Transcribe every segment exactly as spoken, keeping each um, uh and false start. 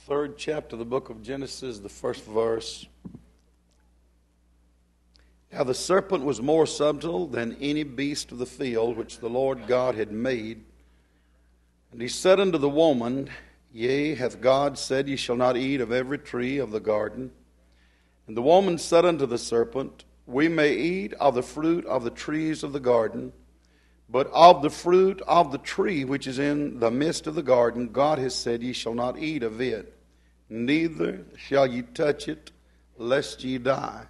third chapter of the book of Genesis, the first verse. Now the serpent was more subtle than any beast of the field which the Lord God had made. And he said unto the woman, Yea, hath God said, Ye shall not eat of every tree of the garden? And the woman said unto the serpent, We may eat of the fruit of the trees of the garden, but of the fruit of the tree which is in the midst of the garden, God has said, Ye shall not eat of it, neither shall ye touch it, lest ye die.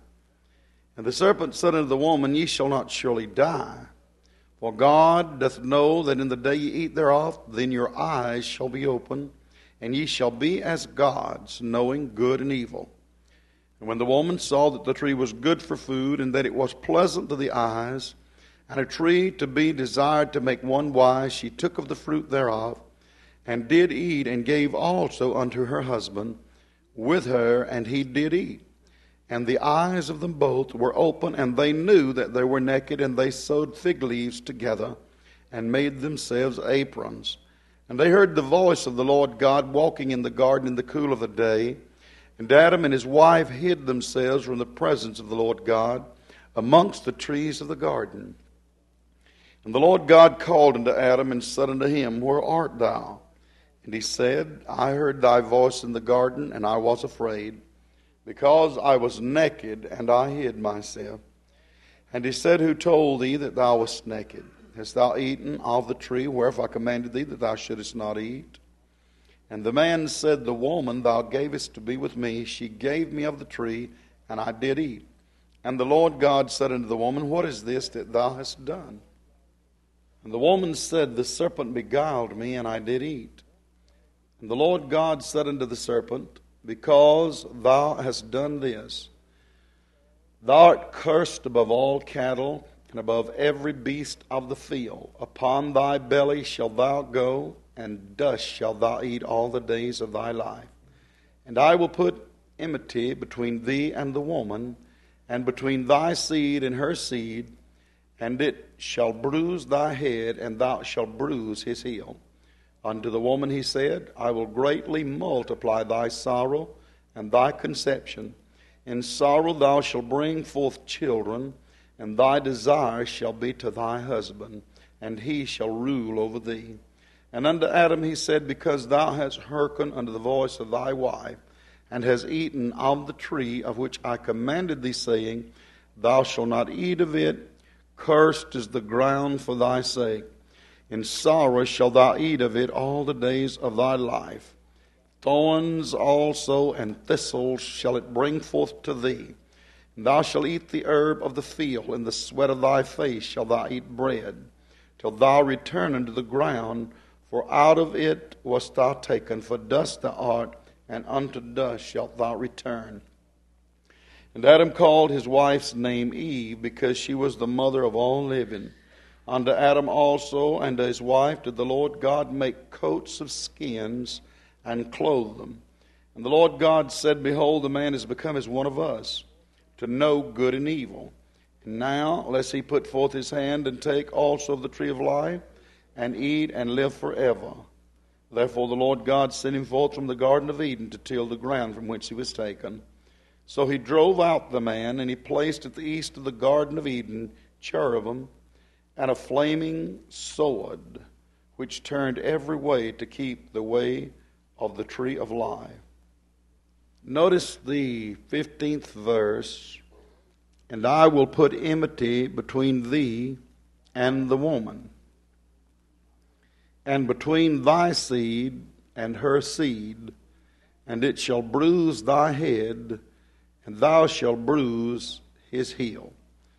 And the serpent said unto the woman, Ye shall not surely die. For God doth know that in the day ye eat thereof, then your eyes shall be opened, and ye shall be as gods, knowing good and evil. And when the woman saw that the tree was good for food, and that it was pleasant to the eyes, and a tree to be desired to make one wise, she took of the fruit thereof, and did eat, and gave also unto her husband with her, and he did eat. And the eyes of them both were open, and they knew that they were naked, and they sewed fig leaves together, and made themselves aprons. And they heard the voice of the Lord God walking in the garden in the cool of the day. And Adam and his wife hid themselves from the presence of the Lord God amongst the trees of the garden. And the Lord God called unto Adam and said unto him, Where art thou? And he said, I heard thy voice in the garden, and I was afraid, because I was naked, and I hid myself. And he said, Who told thee that thou wast naked? Hast thou eaten of the tree whereof I commanded thee that thou shouldest not eat? And the man said, The woman thou gavest to be with me, she gave me of the tree, and I did eat. And the Lord God said unto the woman, What is this that thou hast done? And the woman said, The serpent beguiled me, and I did eat. And the Lord God said unto the serpent, Because thou hast done this, thou art cursed above all cattle, and above every beast of the field. Upon thy belly shalt thou go, and dust shalt thou eat all the days of thy life. And I will put enmity between thee and the woman, and between thy seed and her seed, and it shall bruise thy head, and thou shalt bruise his heel. Unto the woman he said, I will greatly multiply thy sorrow and thy conception. In sorrow thou shalt bring forth children, and thy desire shall be to thy husband, and he shall rule over thee. And unto Adam he said, Because thou hast hearkened unto the voice of thy wife, and hast eaten of the tree of which I commanded thee, saying, Thou shalt not eat of it, cursed is the ground for thy sake. In sorrow shalt thou eat of it all the days of thy life. Thorns also and thistles shall it bring forth to thee. And thou shalt eat the herb of the field, in the sweat of thy face shalt thou eat bread, till thou return unto the ground, for out of it wast thou taken, for dust thou art, and unto dust shalt thou return. And Adam called his wife's name Eve, because she was the mother of all living. Unto Adam also and to his wife did the Lord God make coats of skins, and clothe them. And the Lord God said, Behold, the man is become as one of us, to know good and evil. And now, lest he put forth his hand, and take also of the tree of life, and eat, and live forever. Therefore the Lord God sent him forth from the Garden of Eden, to till the ground from whence he was taken. So he drove out the man, and he placed at the east of the Garden of Eden cherubim, and a flaming sword, which turned every way to keep the way of the tree of life. Notice the fifteenth verse. And I will put enmity between thee and the woman, and between thy seed and her seed, and it shall bruise thy head, and thou shalt bruise his heel.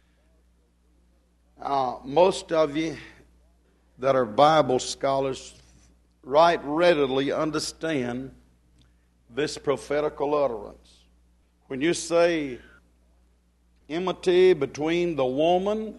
Uh, most of you that are Bible scholars right readily understand this prophetical utterance. When you say enmity between the woman,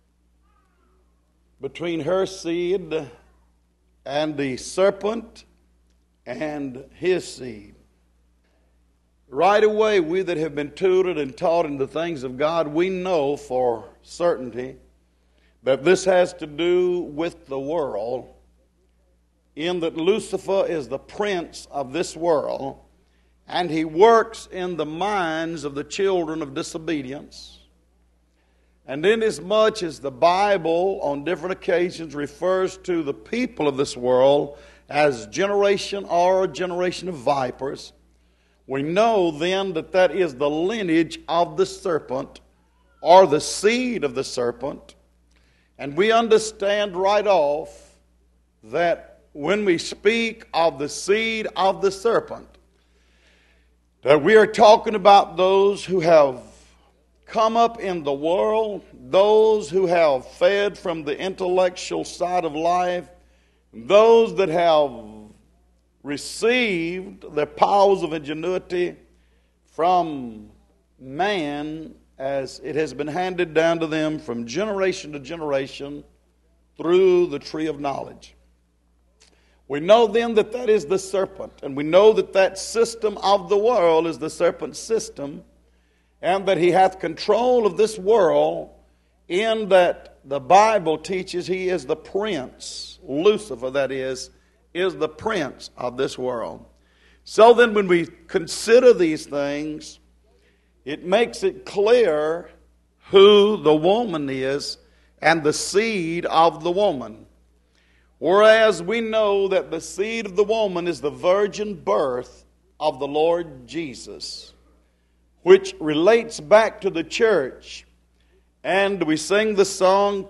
between her seed and the serpent and his seed, right away, we that have been tutored and taught in the things of God, we know for certainty that this has to do with the world in that Lucifer is the prince of this world, and he works in the minds of the children of disobedience. And inasmuch as the Bible on different occasions refers to the people of this world as generation or a generation of vipers, we know then that that is the lineage of the serpent or the seed of the serpent. And we understand right off that when we speak of the seed of the serpent, that we are talking about those who have come up in the world, those who have fed from the intellectual side of life, those that have received the powers of ingenuity from man as it has been handed down to them from generation to generation through the tree of knowledge. We know then that that is the serpent, and we know that that system of the world is the serpent's system, and that he hath control of this world, in that the Bible teaches he is the prince. Lucifer, that is, is the prince of this world. So then when we consider these things, it makes it clear who the woman is and the seed of the woman. Whereas we know that the seed of the woman is the virgin birth of the Lord Jesus, which relates back to the church. And we sing the song,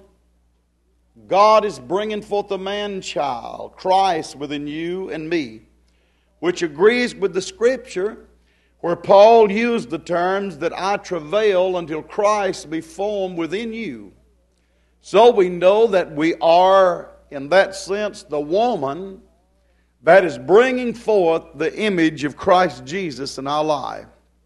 God is bringing forth a man-child, Christ within you and me, which agrees with the Scripture, where Paul used the terms that I travail until Christ be formed within you. So we know that we are, in that sense, the woman that is bringing forth the image of Christ Jesus in our life.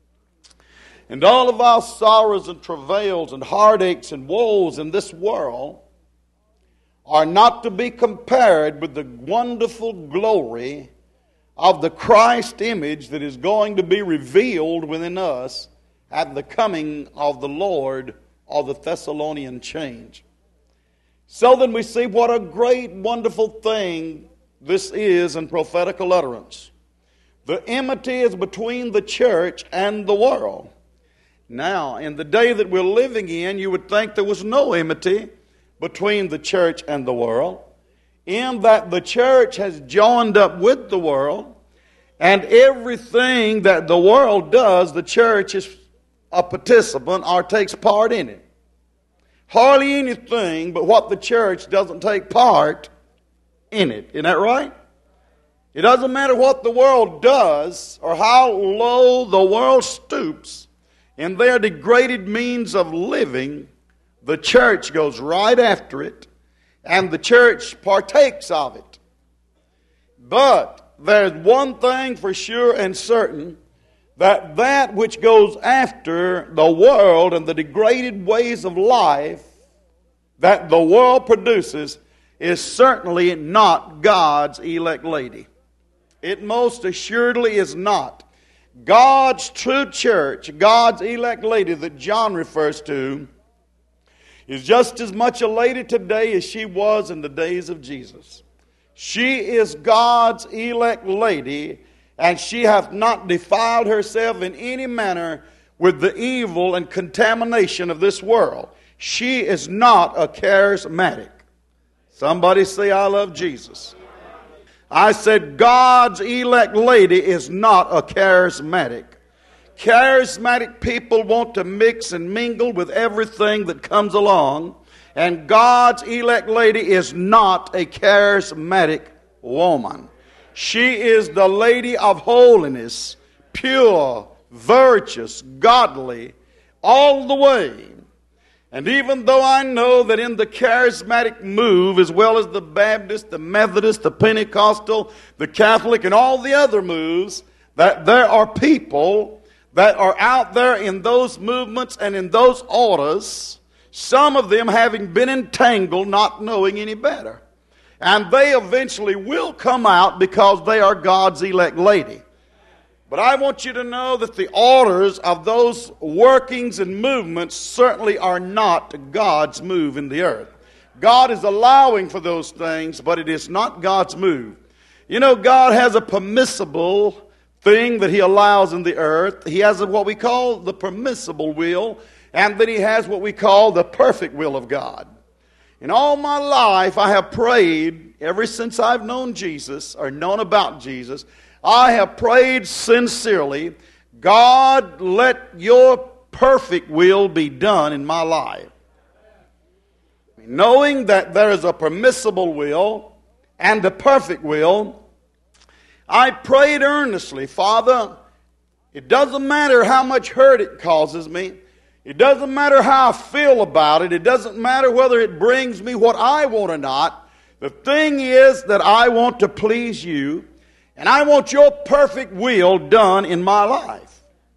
And all of our sorrows and travails and heartaches and woes in this world are not to be compared with the wonderful glory of the Christ image that is going to be revealed within us at the coming of the Lord or the Thessalonian change. So then we see what a great, wonderful thing this is in prophetical utterance. The enmity is between the church and the world. Now, in the day that we're living in, you would think there was no enmity between the church and the world, in that the church has joined up with the world, and everything that the world does, the church is a participant or takes part in it. Hardly anything but what the church doesn't take part in it. Isn't that right? It doesn't matter what the world does or how low the world stoops in their degraded means of living, the church goes right after it, and the church partakes of it. But there's one thing for sure and certain, that that which goes after the world and the degraded ways of life that the world produces is certainly not God's elect lady. It most assuredly is not. God's true church, God's elect lady that John refers to, is just as much a lady today as she was in the days of Jesus. She is God's elect lady, and she hath not defiled herself in any manner with the evil and contamination of this world. She is not a charismatic. Somebody say, I love Jesus. I said God's elect lady is not a charismatic. Charismatic people want to mix and mingle with everything that comes along, and God's elect lady is not a charismatic woman. She is the lady of holiness, pure, virtuous, godly, all the way. And even though I know that in the charismatic move, as well as the Baptist, the Methodist, the Pentecostal, the Catholic, and all the other moves, that there are people that are out there in those movements and in those orders, some of them having been entangled, not knowing any better. And they eventually will come out because they are God's elect lady. But I want you to know that the orders of those workings and movements certainly are not God's move in the earth. God is allowing for those things, but it is not God's move. You know, God has a permissible thing that He allows in the earth. He has what we call the permissible will, and then He has what we call the perfect will of God. In all my life, I have prayed, ever since I've known Jesus, or known about Jesus, I have prayed sincerely, God, let your perfect will be done in my life. Knowing that there is a permissible will and a perfect will, I prayed earnestly, Father, it doesn't matter how much hurt it causes me. It doesn't matter how I feel about it. It doesn't matter whether it brings me what I want or not. The thing is that I want to please you, and I want your perfect will done in my life.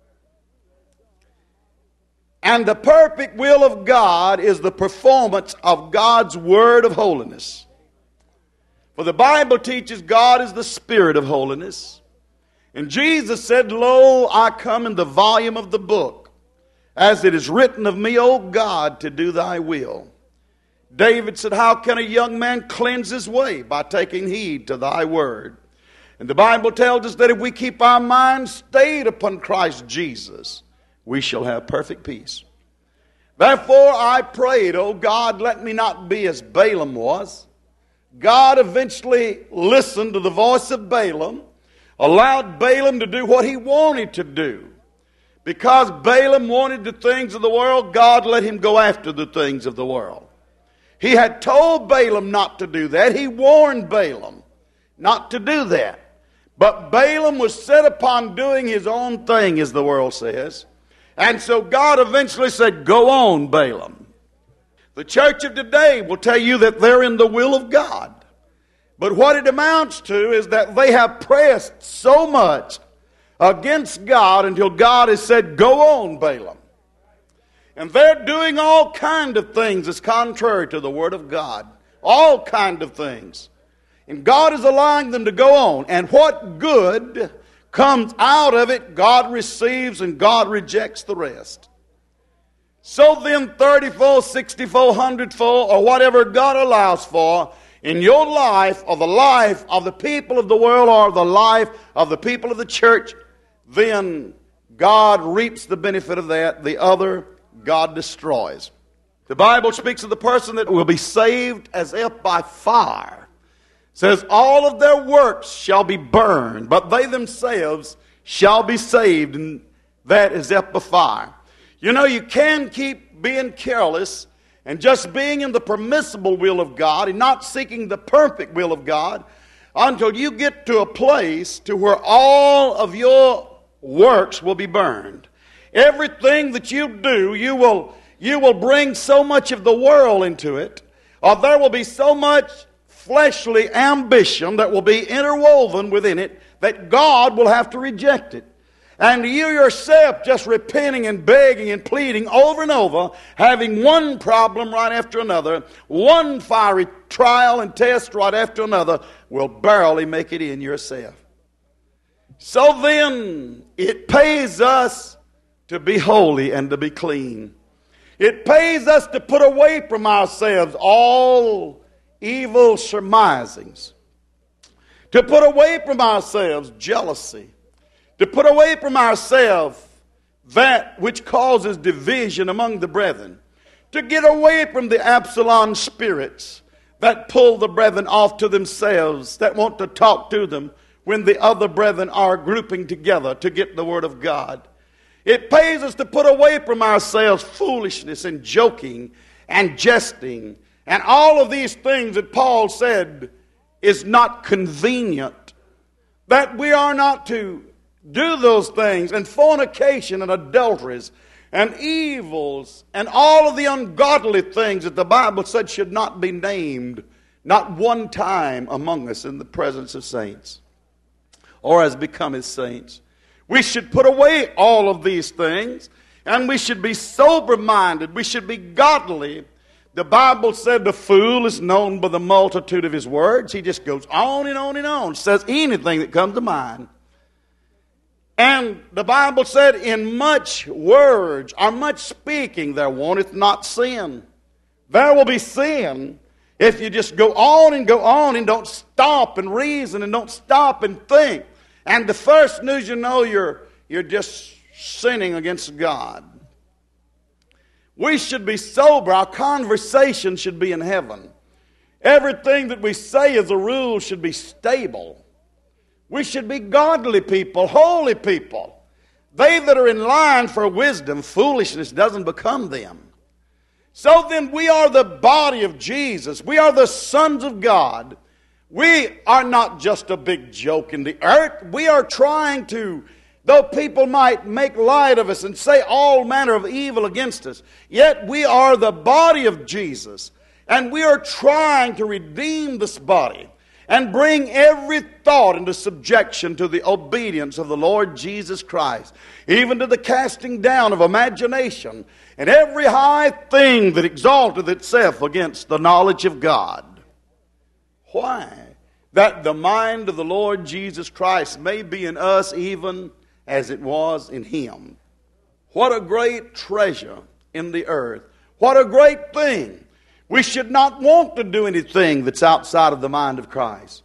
And the perfect will of God is the performance of God's word of holiness. For the Bible teaches God is the Spirit of holiness. And Jesus said, Lo, I come in the volume of the book, as it is written of me, O God, to do thy will. David said, how can a young man cleanse his way? By taking heed to thy word. And the Bible tells us that if we keep our minds stayed upon Christ Jesus, we shall have perfect peace. Therefore I prayed, O God, let me not be as Balaam was. God eventually listened to the voice of Balaam, allowed Balaam to do what he wanted to do. Because Balaam wanted the things of the world, God let him go after the things of the world. He had told Balaam not to do that. He warned Balaam not to do that. But Balaam was set upon doing his own thing, as the world says. And so God eventually said, go on, Balaam. The church of today will tell you that they're in the will of God. But what it amounts to is that they have pressed so much against God until God has said, go on, Balaam. And they're doing all kind of things that's contrary to the Word of God. All kind of things. And God is allowing them to go on. And what good comes out of it, God receives and God rejects the rest. So then thirty-fold, sixty-fold, one hundred-fold, or whatever God allows for in your life, or the life of the people of the world, or the life of the people of the church, then God reaps the benefit of that. The other, God destroys. The Bible speaks of the person that will be saved as if by fire. It says, all of their works shall be burned, but they themselves shall be saved, and that is if by fire. You know, you can keep being careless and just being in the permissible will of God and not seeking the perfect will of God until you get to a place to where all of your works will be burned. Everything that you do, you will, you will bring so much of the world into it, or there will be so much fleshly ambition that will be interwoven within it that God will have to reject it. And you yourself just repenting and begging and pleading over and over, having one problem right after another, one fiery trial and test right after another, will barely make it in yourself. So then, it pays us to be holy and to be clean. It pays us to put away from ourselves all evil surmisings. To put away from ourselves jealousy. To put away from ourselves that which causes division among the brethren. To get away from the Absalom spirits that pull the brethren off to themselves, that want to talk to them when the other brethren are grouping together to get the word of God. It pays us to put away from ourselves foolishness and joking and jesting and all of these things that Paul said is not convenient. That we are not to do those things, and fornication and adulteries and evils and all of the ungodly things that the Bible said should not be named, not one time among us in the presence of saints or as become his saints. We should put away all of these things, and we should be sober-minded. We should be godly. The Bible said the fool is known by the multitude of his words. He just goes on and on and on, says anything that comes to mind. And the Bible said, in much words or much speaking there wanteth not sin. There will be sin If you just go on and go on and don't stop and reason and don't stop and think, and the first news you know, you're, you're just sinning against God. We should be sober. Our conversation should be in heaven. Everything that we say as a rule should be stable. We should be godly people, holy people. They that are in line for wisdom, foolishness doesn't become them. So then we are the body of Jesus. We are the sons of God. We are not just a big joke in the earth. We are trying to, though people might make light of us and say all manner of evil against us, yet we are the body of Jesus. And we are trying to redeem this body and bring every thought into subjection to the obedience of the Lord Jesus Christ, even to the casting down of imagination and every high thing that exalteth itself against the knowledge of God. Why? That the mind of the Lord Jesus Christ may be in us even as it was in Him. What a great treasure in the earth. What a great thing. We should not want to do anything that's outside of the mind of Christ.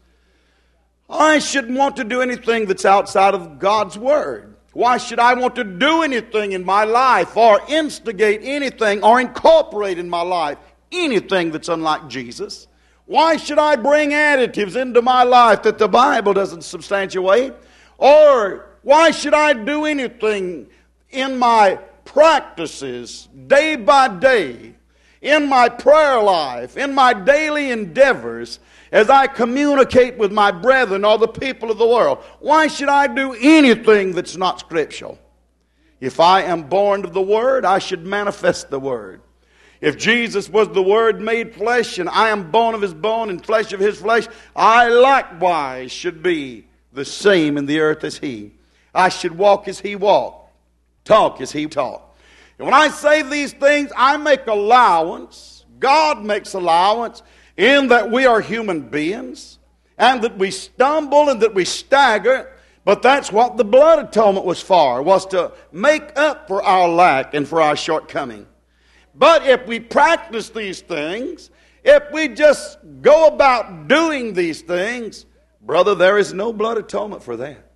I shouldn't want to do anything that's outside of God's Word. Why should I want to do anything in my life or instigate anything or incorporate in my life anything that's unlike Jesus? Why should I bring additives into my life that the Bible doesn't substantiate? Or why should I do anything in my practices day by day, in my prayer life, in my daily endeavors, as I communicate with my brethren or the people of the world? Why should I do anything that's not scriptural? If I am born of the Word, I should manifest the Word. If Jesus was the Word made flesh, and I am bone of His bone and flesh of His flesh, I likewise should be the same in the earth as He. I should walk as He walked, talk as He talked. And when I say these things, I make allowance, God makes allowance, in that we are human beings, and that we stumble and that we stagger, but that's what the blood atonement was for, was to make up for our lack and for our shortcoming. But if we practice these things, if we just go about doing these things, brother, there is no blood atonement for that.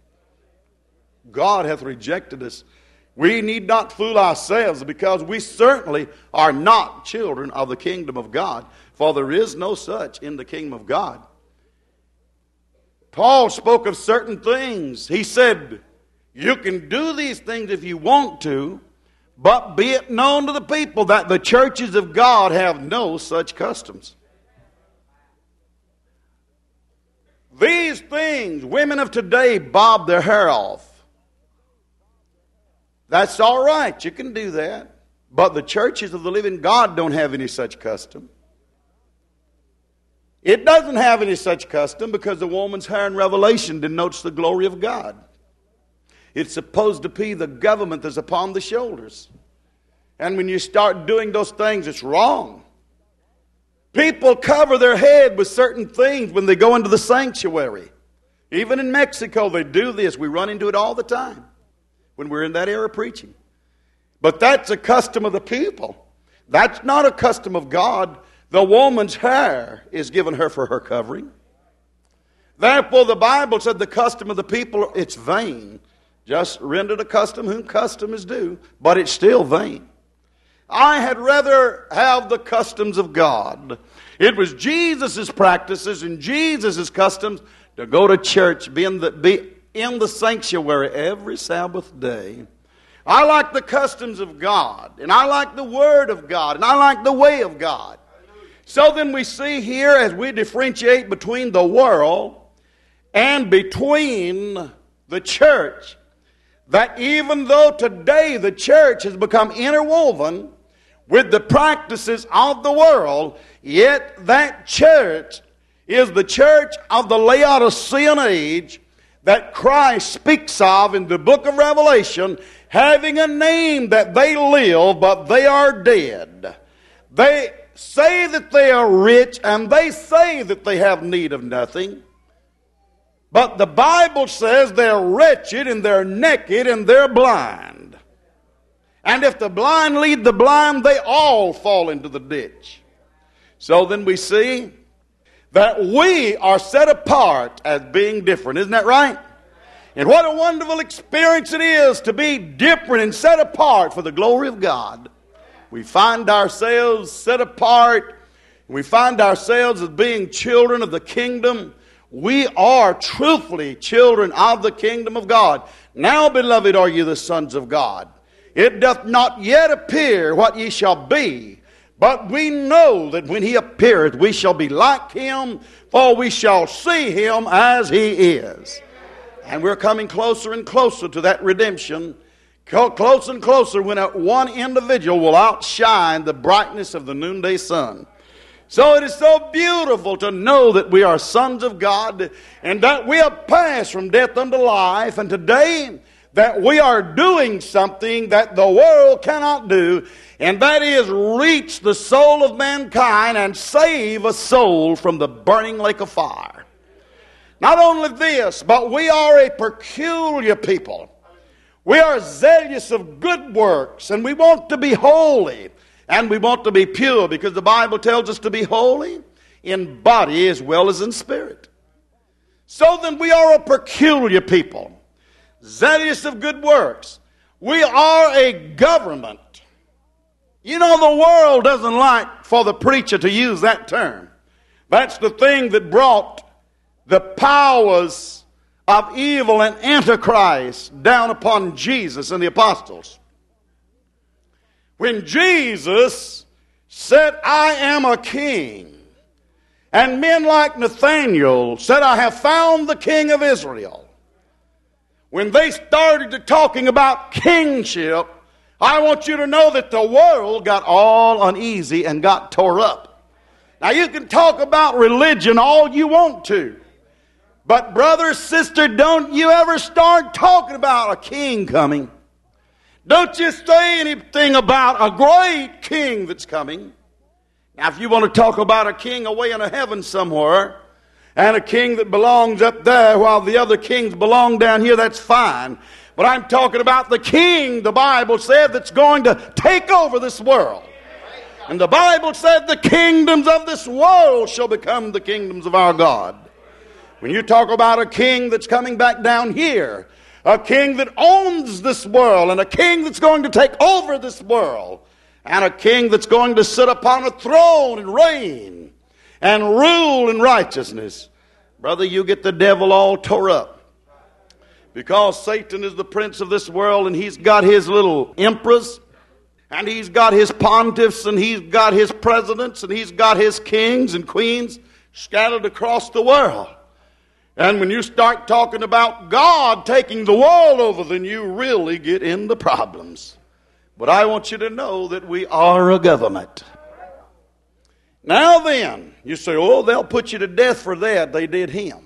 God hath rejected us. We need not fool ourselves, because we certainly are not children of the kingdom of God, for there is no such in the kingdom of God. Paul spoke of certain things. He said, you can do these things if you want to, but be it known to the people that the churches of God have no such customs. These things, women of today bob their hair off. That's all right. You can do that. But the churches of the living God don't have any such custom. It doesn't have any such custom because the woman's hair in Revelation denotes the glory of God. It's supposed to be the government that's upon the shoulders. And when you start doing those things, it's wrong. People cover their head with certain things when they go into the sanctuary. Even in Mexico, they do this. We run into it all the time when we're in that era preaching. But that's a custom of the people. That's not a custom of God. The woman's hair is given her for her covering. Therefore, the Bible said the custom of the people, it's vain. Just render the custom whom custom is due, but it's still vain. I had rather have the customs of God. It was Jesus' practices and Jesus' customs to go to church, be in the, be in the sanctuary every Sabbath day. I like the customs of God, and I like the Word of God, and I like the way of God. So then we see here, as we differentiate between the world and between the church, that even though today the church has become interwoven with the practices of the world, yet that church is the church of the Laodicean age that Christ speaks of in the book of Revelation, having a name that they live, but they are dead. They say that they are rich, and they say that they have need of nothing. But the Bible says they're wretched, and they're naked, and they're blind. And if the blind lead the blind, they all fall into the ditch. So then we see that we are set apart as being different. Isn't that right? And what a wonderful experience it is to be different and set apart for the glory of God. We find ourselves set apart. We find ourselves as being children of the kingdom. We are truthfully children of the kingdom of God. Now, beloved, are you the sons of God. It doth not yet appear what ye shall be, but we know that when he appeareth, we shall be like him, for we shall see him as he is. And we're coming closer and closer to that redemption. Closer and closer when one individual will outshine the brightness of the noonday sun. So it is so beautiful to know that we are sons of God and that we have passed from death unto life. And today that we are doing something that the world cannot do, and that is reach the soul of mankind and save a soul from the burning lake of fire. Not only this, but we are a peculiar people. We are zealous of good works, and we want to be holy, and we want to be pure, because the Bible tells us to be holy in body as well as in spirit. So then we are a peculiar people, zealous of good works. We are a government. You know, the world doesn't like for the preacher to use that term. That's the thing that brought the powers of evil and antichrist down upon Jesus and the apostles. When Jesus said, I am a king, and men like Nathanael said, I have found the King of Israel. When they started to talking about kingship, I want you to know that the world got all uneasy and got tore up. Now you can talk about religion all you want to, but brother, sister, don't you ever start talking about a king coming. Don't you say anything about a great king that's coming. Now if you want to talk about a king away in a heaven somewhere, and a king that belongs up there while the other kings belong down here, that's fine. But I'm talking about the king, the Bible said, that's going to take over this world. And the Bible said the kingdoms of this world shall become the kingdoms of our God. When you talk about a king that's coming back down here, a king that owns this world, and a king that's going to take over this world, and a king that's going to sit upon a throne and reign and rule in righteousness, brother, you get the devil all tore up. Because Satan is the prince of this world, and he's got his little emperors, and he's got his pontiffs, and he's got his presidents, and he's got his kings and queens scattered across the world. And when you start talking about God taking the world over, then you really get into problems. But I want you to know that we are a government. Now then, you say, oh, they'll put you to death for that. They did him.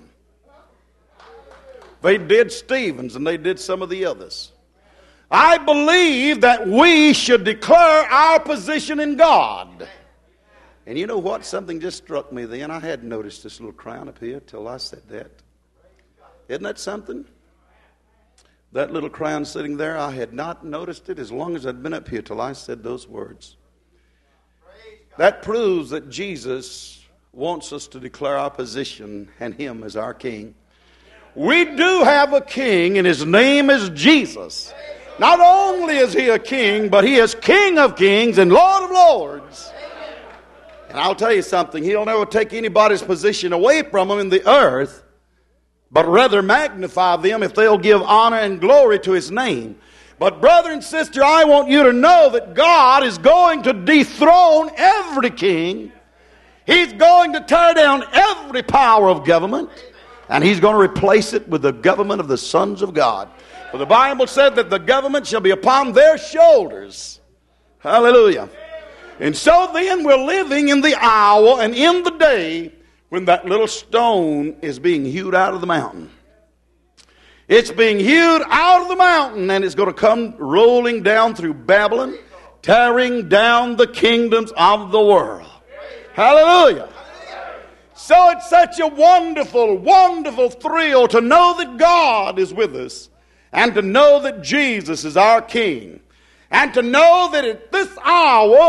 They did Stevens, and they did some of the others. I believe that we should declare our position in God. And you know what? Something just struck me then. I hadn't noticed this little crown up here till I said that. Isn't that something? That little crown sitting there, I had not noticed it as long as I'd been up here till I said those words. That proves that Jesus wants us to declare our position and him as our king. We do have a king, and his name is Jesus. Not only is he a king, but he is King of kings and Lord of lords. And I'll tell you something, he'll never take anybody's position away from him in the earth, but rather magnify them if they'll give honor and glory to his name. But brother and sister, I want you to know that God is going to dethrone every king. He's going to tear down every power of government, and he's going to replace it with the government of the sons of God. For the Bible said that the government shall be upon their shoulders. Hallelujah. And so then we're living in the hour and in the day when that little stone is being hewed out of the mountain. It's being hewed out of the mountain, and it's going to come rolling down through Babylon, tearing down the kingdoms of the world. Hallelujah. So it's such a wonderful, wonderful thrill to know that God is with us, and to know that Jesus is our King, and to know that at this hour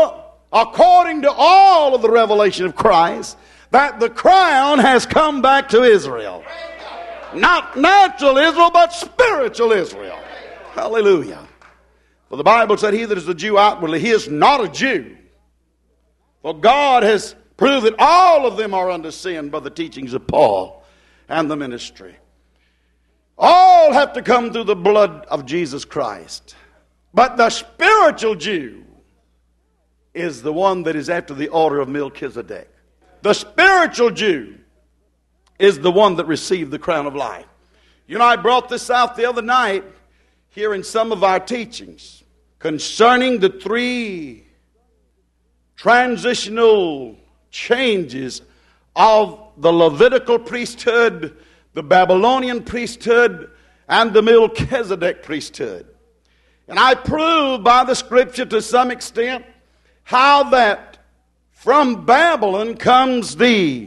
according to all of the revelation of Christ, that the crown has come back to Israel. Not natural Israel, but spiritual Israel. Hallelujah. For the Bible said, he that is a Jew outwardly, he is not a Jew. For God has proved that all of them are under sin by the teachings of Paul and the ministry. All have to come through the blood of Jesus Christ. But the spiritual Jew is the one that is after the order of Melchizedek. The spiritual Jew is the one that received the crown of life. You know, I brought this out the other night here in some of our teachings concerning the three transitional changes of the Levitical priesthood, the Babylonian priesthood, and the Melchizedek priesthood. And I proved by the scripture to some extent how that from Babylon comes the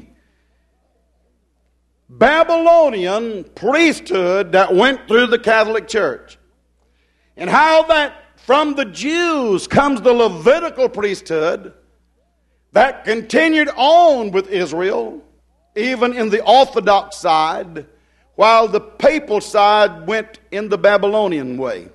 Babylonian priesthood that went through the Catholic Church. And how that from the Jews comes the Levitical priesthood that continued on with Israel, even in the Orthodox side, while the papal side went in the Babylonian way.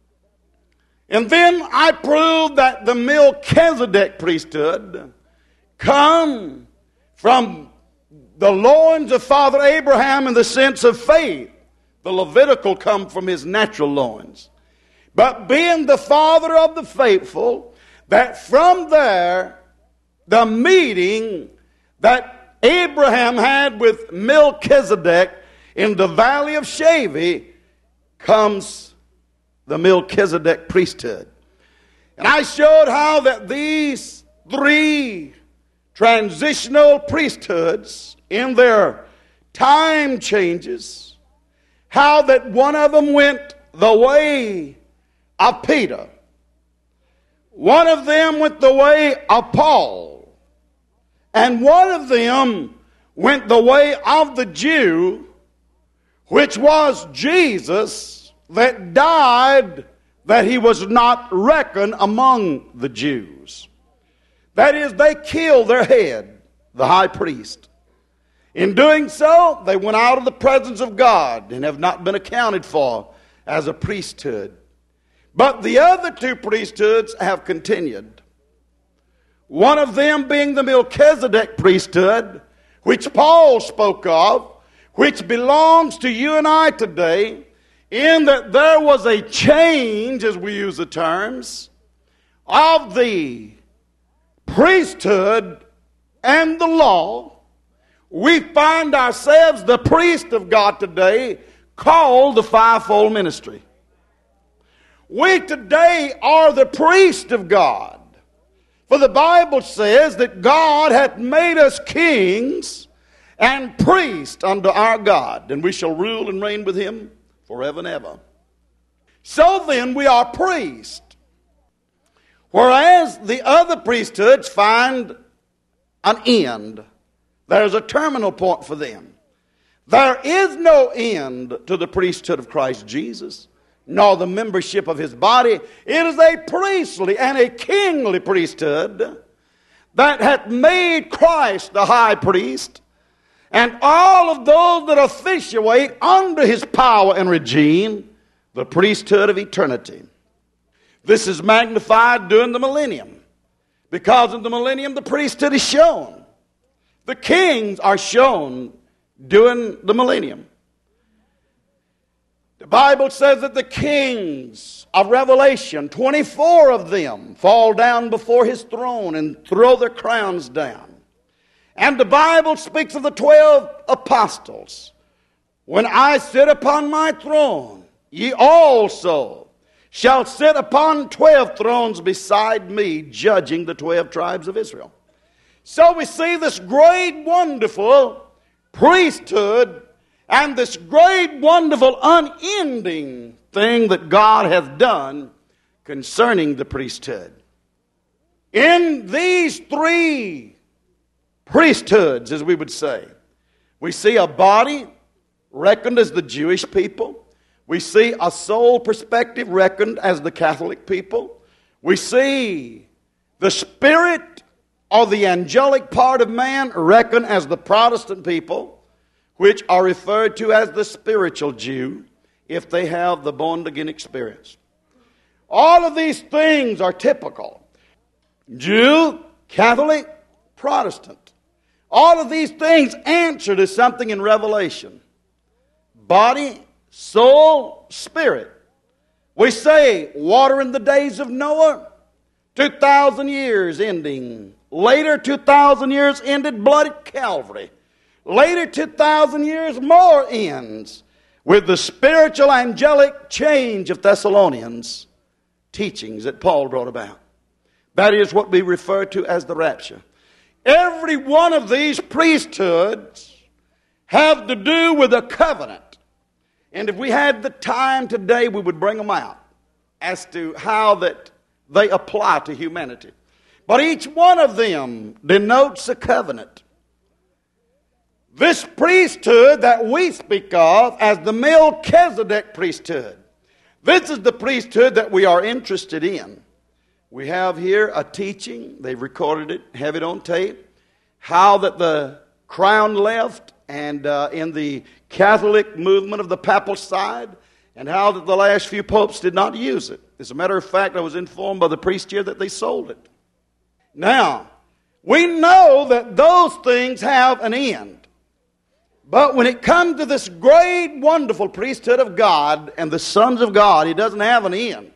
And then I proved that the Melchizedek priesthood come from the loins of Father Abraham in the sense of faith. The Levitical come from his natural loins. But being the father of the faithful, that from there, the meeting that Abraham had with Melchizedek in the valley of Shaveh comes the Melchizedek priesthood. And I showed how that these three transitional priesthoods in their time changes, how that one of them went the way of Peter, one of them went the way of Paul, and one of them went the way of the Jew, which was Jesus, that died that he was not reckoned among the Jews. That is, they killed their head, the high priest. In doing so, they went out of the presence of God and have not been accounted for as a priesthood. But the other two priesthoods have continued. One of them being the Melchizedek priesthood, which Paul spoke of, which belongs to you and I today, in that there was a change, as we use the terms, of the priesthood and the law. We find ourselves the priest of God today, called the fivefold ministry. We today are the priest of God. For the Bible says that God hath made us kings and priests unto our God, and we shall rule and reign with him forever and ever. So then we are priests. Whereas the other priesthoods find an end. There's a terminal point for them. There is no end to the priesthood of Christ Jesus, nor the membership of his body. It is a priestly and a kingly priesthood that hath made Christ the high priest, and all of those that officiate under his power and regime, the priesthood of eternity. This is magnified during the millennium, because in the millennium the priesthood is shown. The kings are shown during the millennium. The Bible says that the kings of Revelation, twenty-four of them, fall down before his throne and throw their crowns down. And the Bible speaks of the twelve apostles. When I sit upon my throne, ye also shall sit upon twelve thrones beside me, judging the twelve tribes of Israel. So we see this great, wonderful priesthood and this great, wonderful, unending thing that God hath done concerning the priesthood. In these three priesthoods, as we would say, we see a body reckoned as the Jewish people. We see a soul perspective reckoned as the Catholic people. We see The spirit or the angelic part of man reckon as the Protestant people, which are referred to as the spiritual Jew, if they have the born-again experience. All of these things are typical. Jew, Catholic, Protestant. All of these things answer to something in Revelation. Body, soul, spirit. We say water in the days of Noah, two thousand years ending. Later, two thousand years ended, blood at Calvary. Later, two thousand years more ends with the spiritual angelic change of Thessalonians teachings that Paul brought about. That is what we refer to as the rapture. Every one of these priesthoods have to do with a covenant. And if we had the time today, we would bring them out as to how that they apply to humanity. But each one of them denotes a covenant. This priesthood that we speak of as the Melchizedek priesthood, this is the priesthood that we are interested in. We have here a teaching, they've recorded it, have it on tape, how that the crown left and uh, in the Catholic movement of the papal side, and how that the last few popes did not use it. As a matter of fact, I was informed by the priest here that they sold it. Now, we know that those things have an end. But when it comes to this great, wonderful priesthood of God and the sons of God, it doesn't have an end.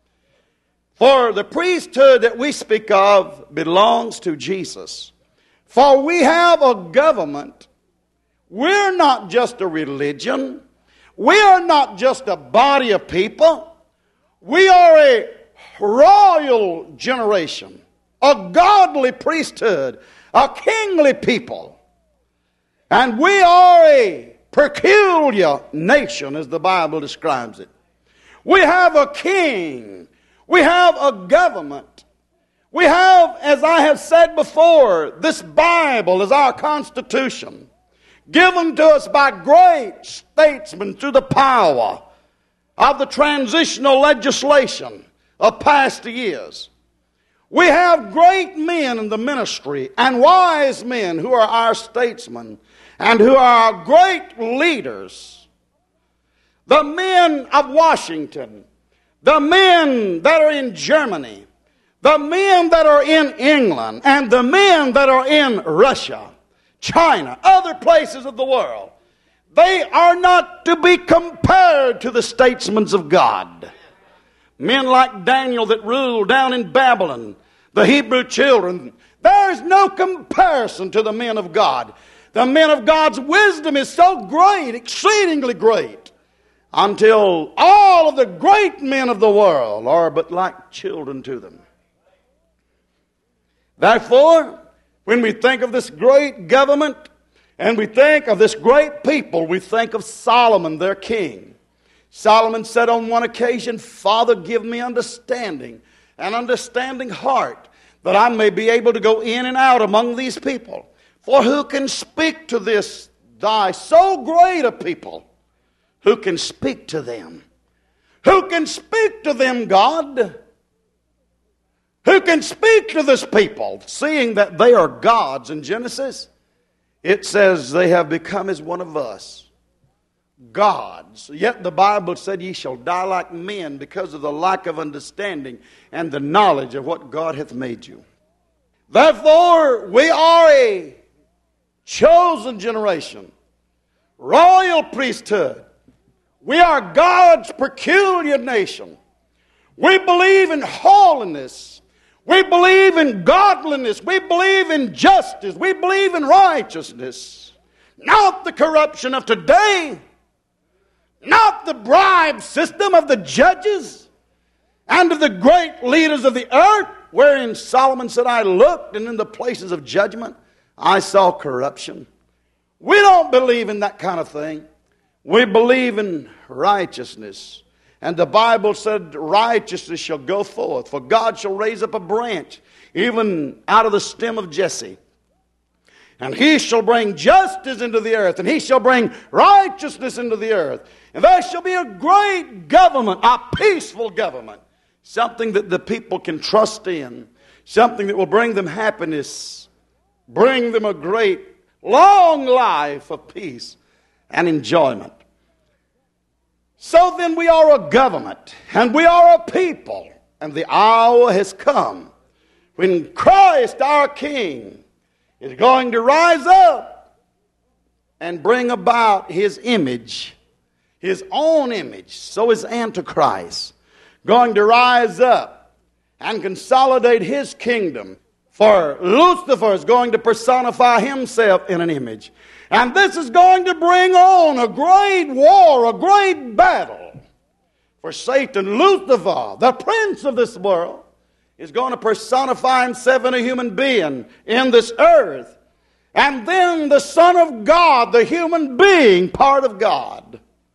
For the priesthood that we speak of belongs to Jesus. For we have a government. We're not just a religion. We are not just a body of people. We are a royal generation, a godly priesthood, a kingly people. And we are a peculiar nation, as the Bible describes it. We have a king. We have a government. We have, as I have said before, this Bible is our constitution, given to us by great statesmen through the power of the transitional legislation of past years. We have great men in the ministry and wise men who are our statesmen and who are our great leaders. The men of Washington, the men that are in Germany, the men that are in England, and the men that are in Russia, China, other places of the world, they are not to be compared to the statesmen of God. Men like Daniel that ruled down in Babylon, the Hebrew children, there is no comparison to the men of God. The men of God's wisdom is so great, exceedingly great, until all of the great men of the world are but like children to them. Therefore, when we think of this great government and we think of this great people, we think of Solomon, their king. Solomon said on one occasion, "Father, give me understanding, an understanding heart, that I may be able to go in and out among these people. For who can speak to this thy so great a people? Who can speak to them? Who can speak to them, God? Who can speak to this people, seeing that they are gods?" In Genesis, it says they have become as one of us, gods. Yet the Bible said, "Ye shall die like men," because of the lack of understanding and the knowledge of what God hath made you. Therefore, we are a chosen generation, royal priesthood. We are God's peculiar nation. We believe in holiness. We believe in godliness. We believe in justice. We believe in righteousness. Not the corruption of today. Not the bribe system of the judges and of the great leaders of the earth, wherein Solomon said, "I looked, and in the places of judgment I saw corruption." We don't believe in that kind of thing. We believe in righteousness. And the Bible said, "Righteousness shall go forth, for God shall raise up a branch, even out of the stem of Jesse. And he shall bring justice into the earth, and he shall bring righteousness into the earth. And there shall be a great government, a peaceful government, something that the people can trust in, something that will bring them happiness, bring them a great, long life of peace and enjoyment. So then we are a government, and we are a people, and the hour has come when Christ our King is going to rise up and bring about His image, His own image. So is Antichrist going to rise up and consolidate his kingdom. For Lucifer is going to personify himself in an image. And this is going to bring on a great war, a great battle. For Satan, Lucifer, the prince of this world, is going to personify himself in a human being in this earth. And then the Son of God, the human being, part of God,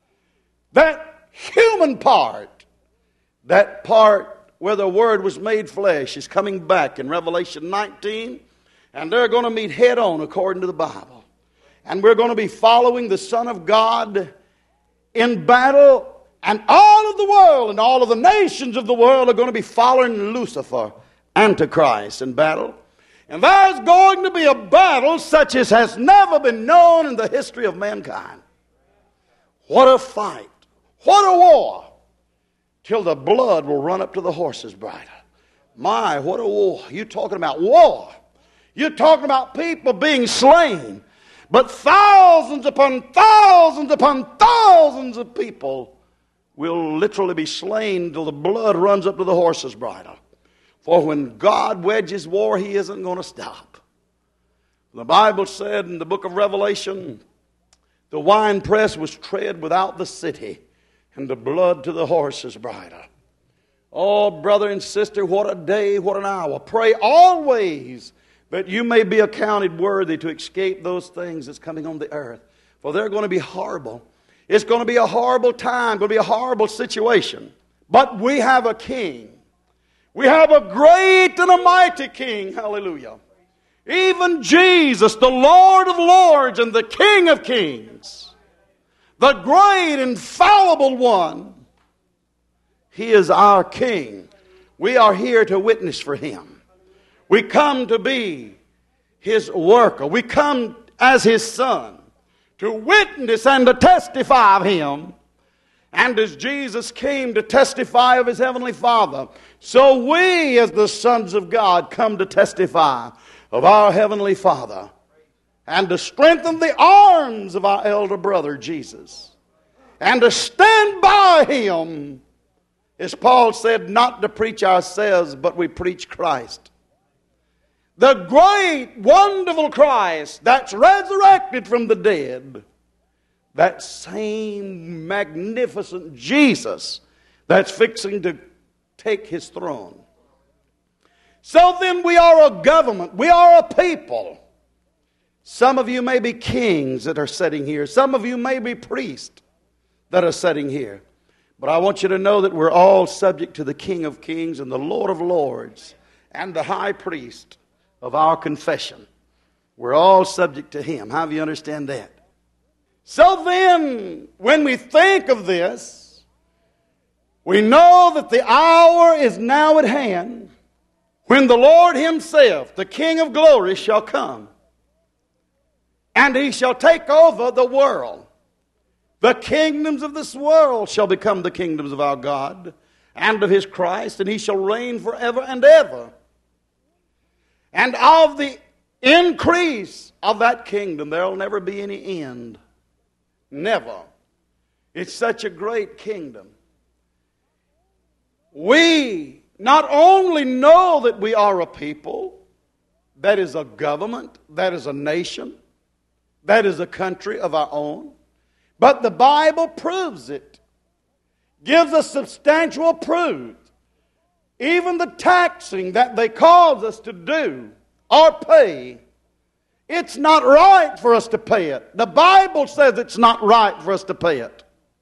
that human part, that part where the Word was made flesh, is coming back in Revelation nineteen. And they're going to meet head on according to the Bible. And we're going to be following the Son of God in battle. And all of the world and all of the nations of the world are going to be following Lucifer, Antichrist, in battle. And there's going to be a battle such as has never been known in the history of mankind. What a fight. What a war. Till the blood will run up to the horse's bridle. My, what a war. You're talking about war. You're talking about people being slain. But thousands upon thousands upon thousands of people will literally be slain till the blood runs up to the horse's bridle. For when God wedges war, He isn't going to stop. The Bible said in the book of Revelation, the winepress was tread without the city, and the blood to the horse's bridle. Oh, brother and sister, what a day, what an hour. Pray always that you may be accounted worthy to escape those things that's coming on the earth. For they're going to be horrible. It's going to be a horrible time, going to be a horrible situation. But we have a king. We have a great and a mighty king. Hallelujah. Even Jesus, the Lord of lords and the King of kings, the great infallible one, He is our king. We are here to witness for Him. We come to be His worker. We come as His son to witness and to testify of Him. And as Jesus came to testify of His heavenly Father, so we as the sons of God come to testify of our heavenly Father and to strengthen the arms of our elder brother Jesus and to stand by Him, as Paul said, not to preach ourselves, but we preach Christ. The great, wonderful Christ that's resurrected from the dead. That same magnificent Jesus that's fixing to take His throne. So then we are a government. We are a people. Some of you may be kings that are sitting here. Some of you may be priests that are sitting here. But I want you to know that we're all subject to the King of Kings and the Lord of Lords and the High Priest of our confession. We're all subject to Him. How do you understand that? So then, when we think of this, we know that the hour is now at hand when the Lord Himself, the King of glory, shall come. And He shall take over the world. The kingdoms of this world shall become the kingdoms of our God and of His Christ, and He shall reign forever and ever. And of the increase of that kingdom, there will never be any end. Never. It's such a great kingdom. We not only know that we are a people, that is a government, that is a nation, that is a country of our own, but the Bible proves it. Gives us substantial proof. Even the taxing that they cause us to do or pay, it's not right for us to pay it. The Bible says it's not right for us to pay it.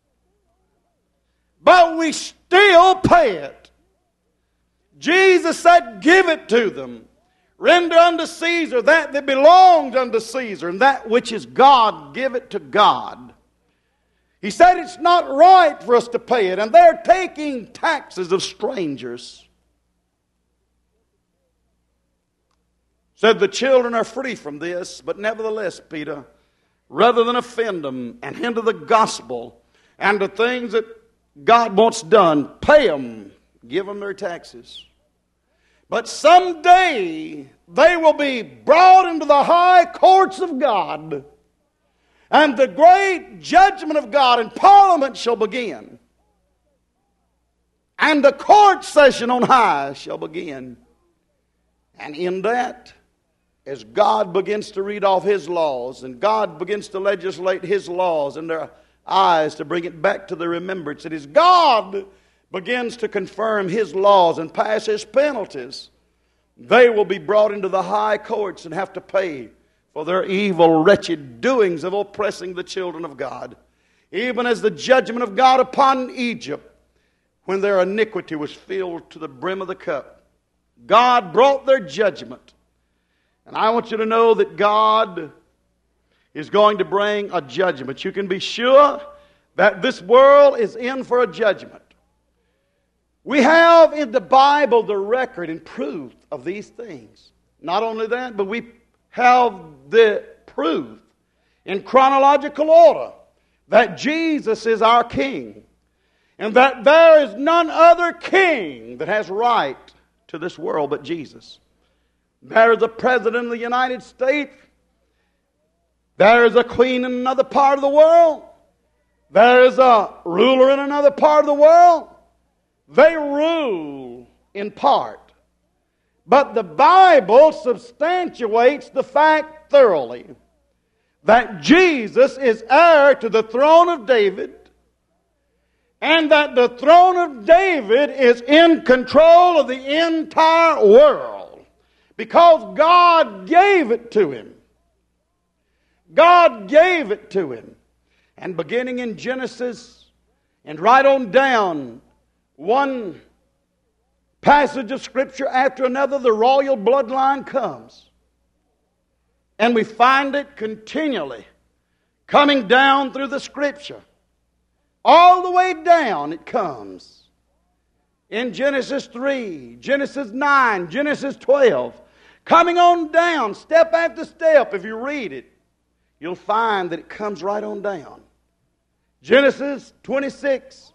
But we still pay it. Jesus said, give it to them. Render unto Caesar that that belongs unto Caesar, and that which is God, give it to God. He said it's not right for us to pay it, and they're taking taxes of strangers. said, the children are free from this, but nevertheless, Peter, rather than offend them and hinder the gospel and the things that God wants done, pay them, give them their taxes. But someday they will be brought into the high courts of God, and the great judgment of God and Parliament shall begin. And the court session on high shall begin. And in that, as God begins to read off His laws, and God begins to legislate His laws in their eyes to bring it back to their remembrance, and as God begins to confirm His laws and pass His penalties, they will be brought into the high courts and have to pay for their evil, wretched doings of oppressing the children of God. Even as the judgment of God upon Egypt, when their iniquity was filled to the brim of the cup, God brought their judgment. And I want you to know that God is going to bring a judgment. You can be sure that this world is in for a judgment. We have in the Bible the record and proof of these things. Not only that, but we have the proof in chronological order that Jesus is our King, and that there is none other king that has right to this world but Jesus. There is a president of the United States. There is a queen in another part of the world. There is a ruler in another part of the world. They rule in part. But the Bible substantiates the fact thoroughly that Jesus is heir to the throne of David, and that the throne of David is in control of the entire world because God gave it to him. God gave it to him. And beginning in Genesis and right on down, one passage of Scripture after another, the royal bloodline comes. And we find it continually coming down through the Scripture. All the way down it comes. In Genesis three, Genesis nine, Genesis twelve. Coming on down, step after step, if you read it, you'll find that it comes right on down. Genesis twenty-six.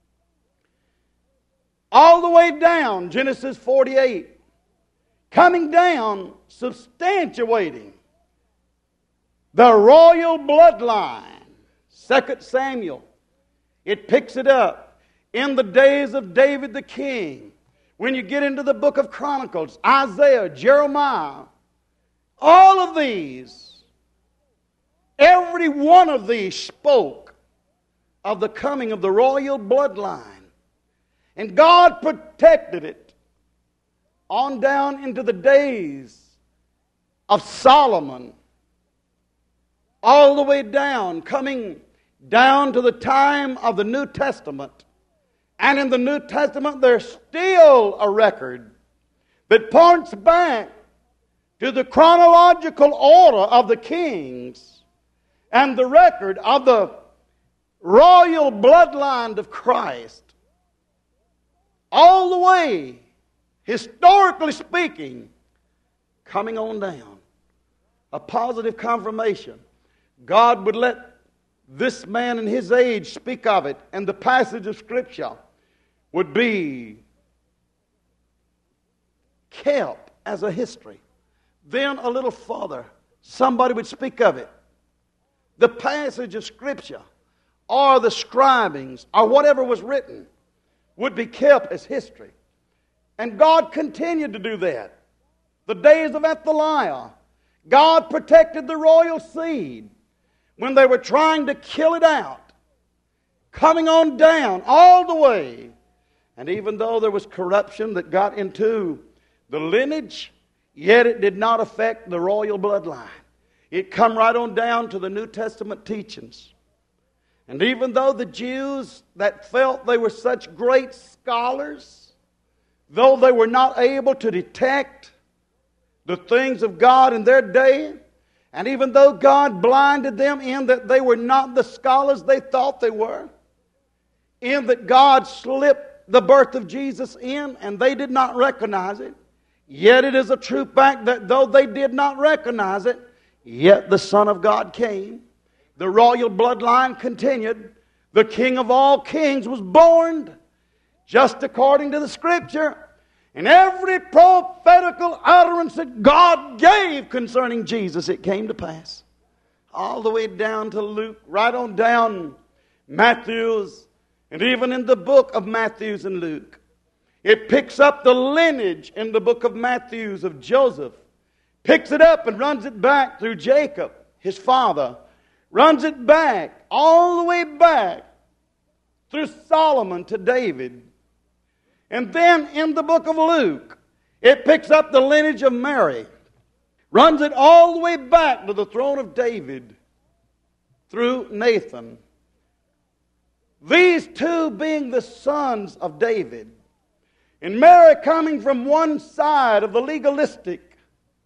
All the way down, Genesis forty-eight. Coming down, substantiating the royal bloodline. Second Samuel. It picks it up in the days of David the king. When you get into the book of Chronicles, Isaiah, Jeremiah, all of these, every one of these spoke of the coming of the royal bloodline. And God protected it on down into the days of Solomon, all the way down, coming down to the time of the New Testament. And in the New Testament, there's still a record that points back to the chronological order of the kings and the record of the royal bloodline of Christ. All the way, historically speaking, coming on down. A positive confirmation. God would let this man in his age speak of it, and the passage of Scripture would be kept as a history. Then a little further, somebody would speak of it. The passage of Scripture or the scribings or whatever was written would be kept as history. And God continued to do that. The days of Athaliah, God protected the royal seed when they were trying to kill it out, coming on down all the way. And even though there was corruption that got into the lineage, yet it did not affect the royal bloodline. It come right on down to the New Testament teachings. And even though the Jews that felt they were such great scholars, though they were not able to detect the things of God in their day, and even though God blinded them in that they were not the scholars they thought they were, in that God slipped the birth of Jesus in and they did not recognize it, Yet it is a true fact that though they did not recognize it, yet the Son of God came. The royal bloodline continued. The King of all kings was born, just according to the Scripture. And every prophetical utterance that God gave concerning Jesus, it came to pass. All the way down to Luke, right on down Matthew's, and even in the book of Matthew's and Luke. It picks up the lineage in the book of Matthew's of Joseph, picks it up and runs it back through Jacob, his father, runs it back, all the way back through Solomon to David. And then in the book of Luke, it picks up the lineage of Mary, runs it all the way back to the throne of David through Nathan. These two being the sons of David, and Mary coming from one side of the legalistic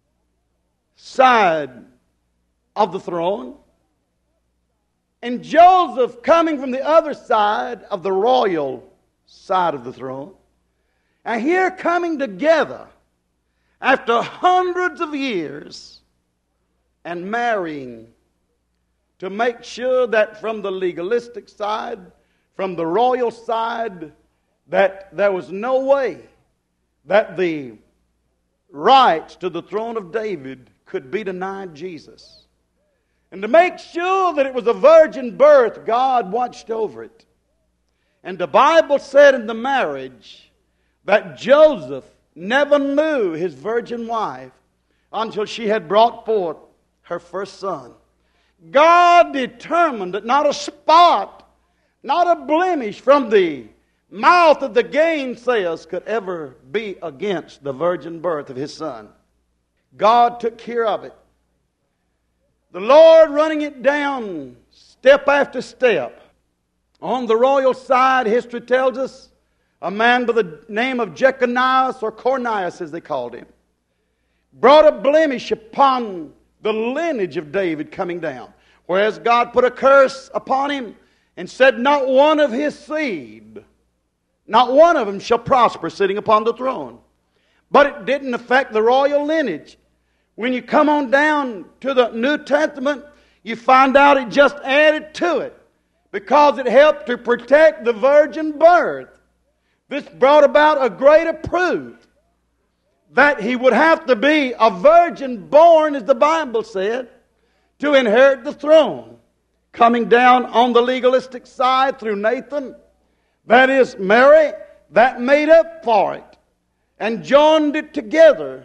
side of the throne, and Joseph coming from the other side of the royal side of the throne. And here coming together after hundreds of years and marrying to make sure that from the legalistic side, from the royal side, that there was no way that the rights to the throne of David could be denied Jesus. And to make sure that it was a virgin birth, God watched over it. And the Bible said in the marriage that Joseph never knew his virgin wife until she had brought forth her first son. God determined that not a spot, not a blemish from the mouth of the gainsayers could ever be against the virgin birth of his son. God took care of it. The Lord running it down step after step. On the royal side, history tells us, a man by the name of Jeconias, or Cornelius as they called him, brought a blemish upon the lineage of David coming down. Whereas God put a curse upon him and said, not one of his seed, not one of them shall prosper sitting upon the throne. But it didn't affect the royal lineage. When you come on down to the New Testament, you find out it just added to it because it helped to protect the virgin birth. This brought about a greater proof that he would have to be a virgin born, as the Bible said, to inherit the throne. Coming down on the legalistic side through Nathan, that is Mary, that made up for it and joined it together.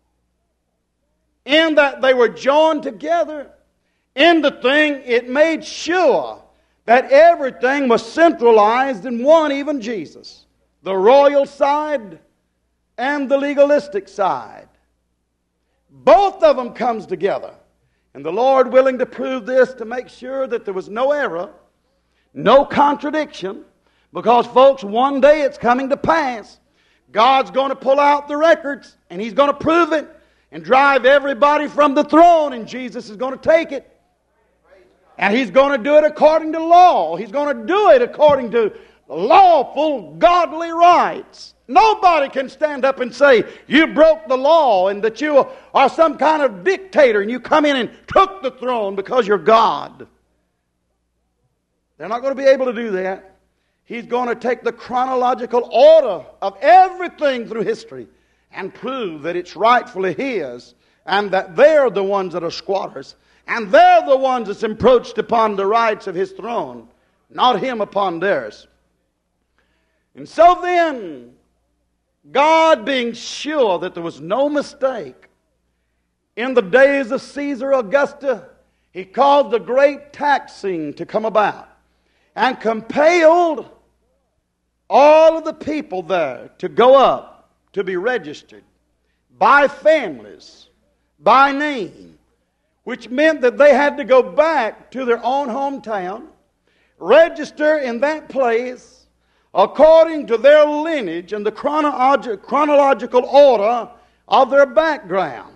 In that they were joined together in the thing, it made sure that everything was centralized in one, even Jesus. The royal side and the legalistic side. Both of them comes together. And the Lord willing to prove this to make sure that there was no error, no contradiction, because folks, one day it's coming to pass. God's going to pull out the records and He's going to prove it and drive everybody from the throne, and Jesus is going to take it. And He's going to do it according to law. He's going to do it according to lawful, godly rights. Nobody can stand up and say, you broke the law and that you are some kind of dictator and you come in and took the throne because you're God. They're not going to be able to do that. He's going to take the chronological order of everything through history and prove that it's rightfully His and that they're the ones that are squatters and they're the ones that's encroached upon the rights of His throne, not Him upon theirs. And so then, God being sure that there was no mistake, in the days of Caesar Augustus, He caused a great taxing to come about and compelled all of the people there to go up to be registered by families, by name, which meant that they had to go back to their own hometown, register in that place, according to their lineage and the chronolog- chronological order of their background.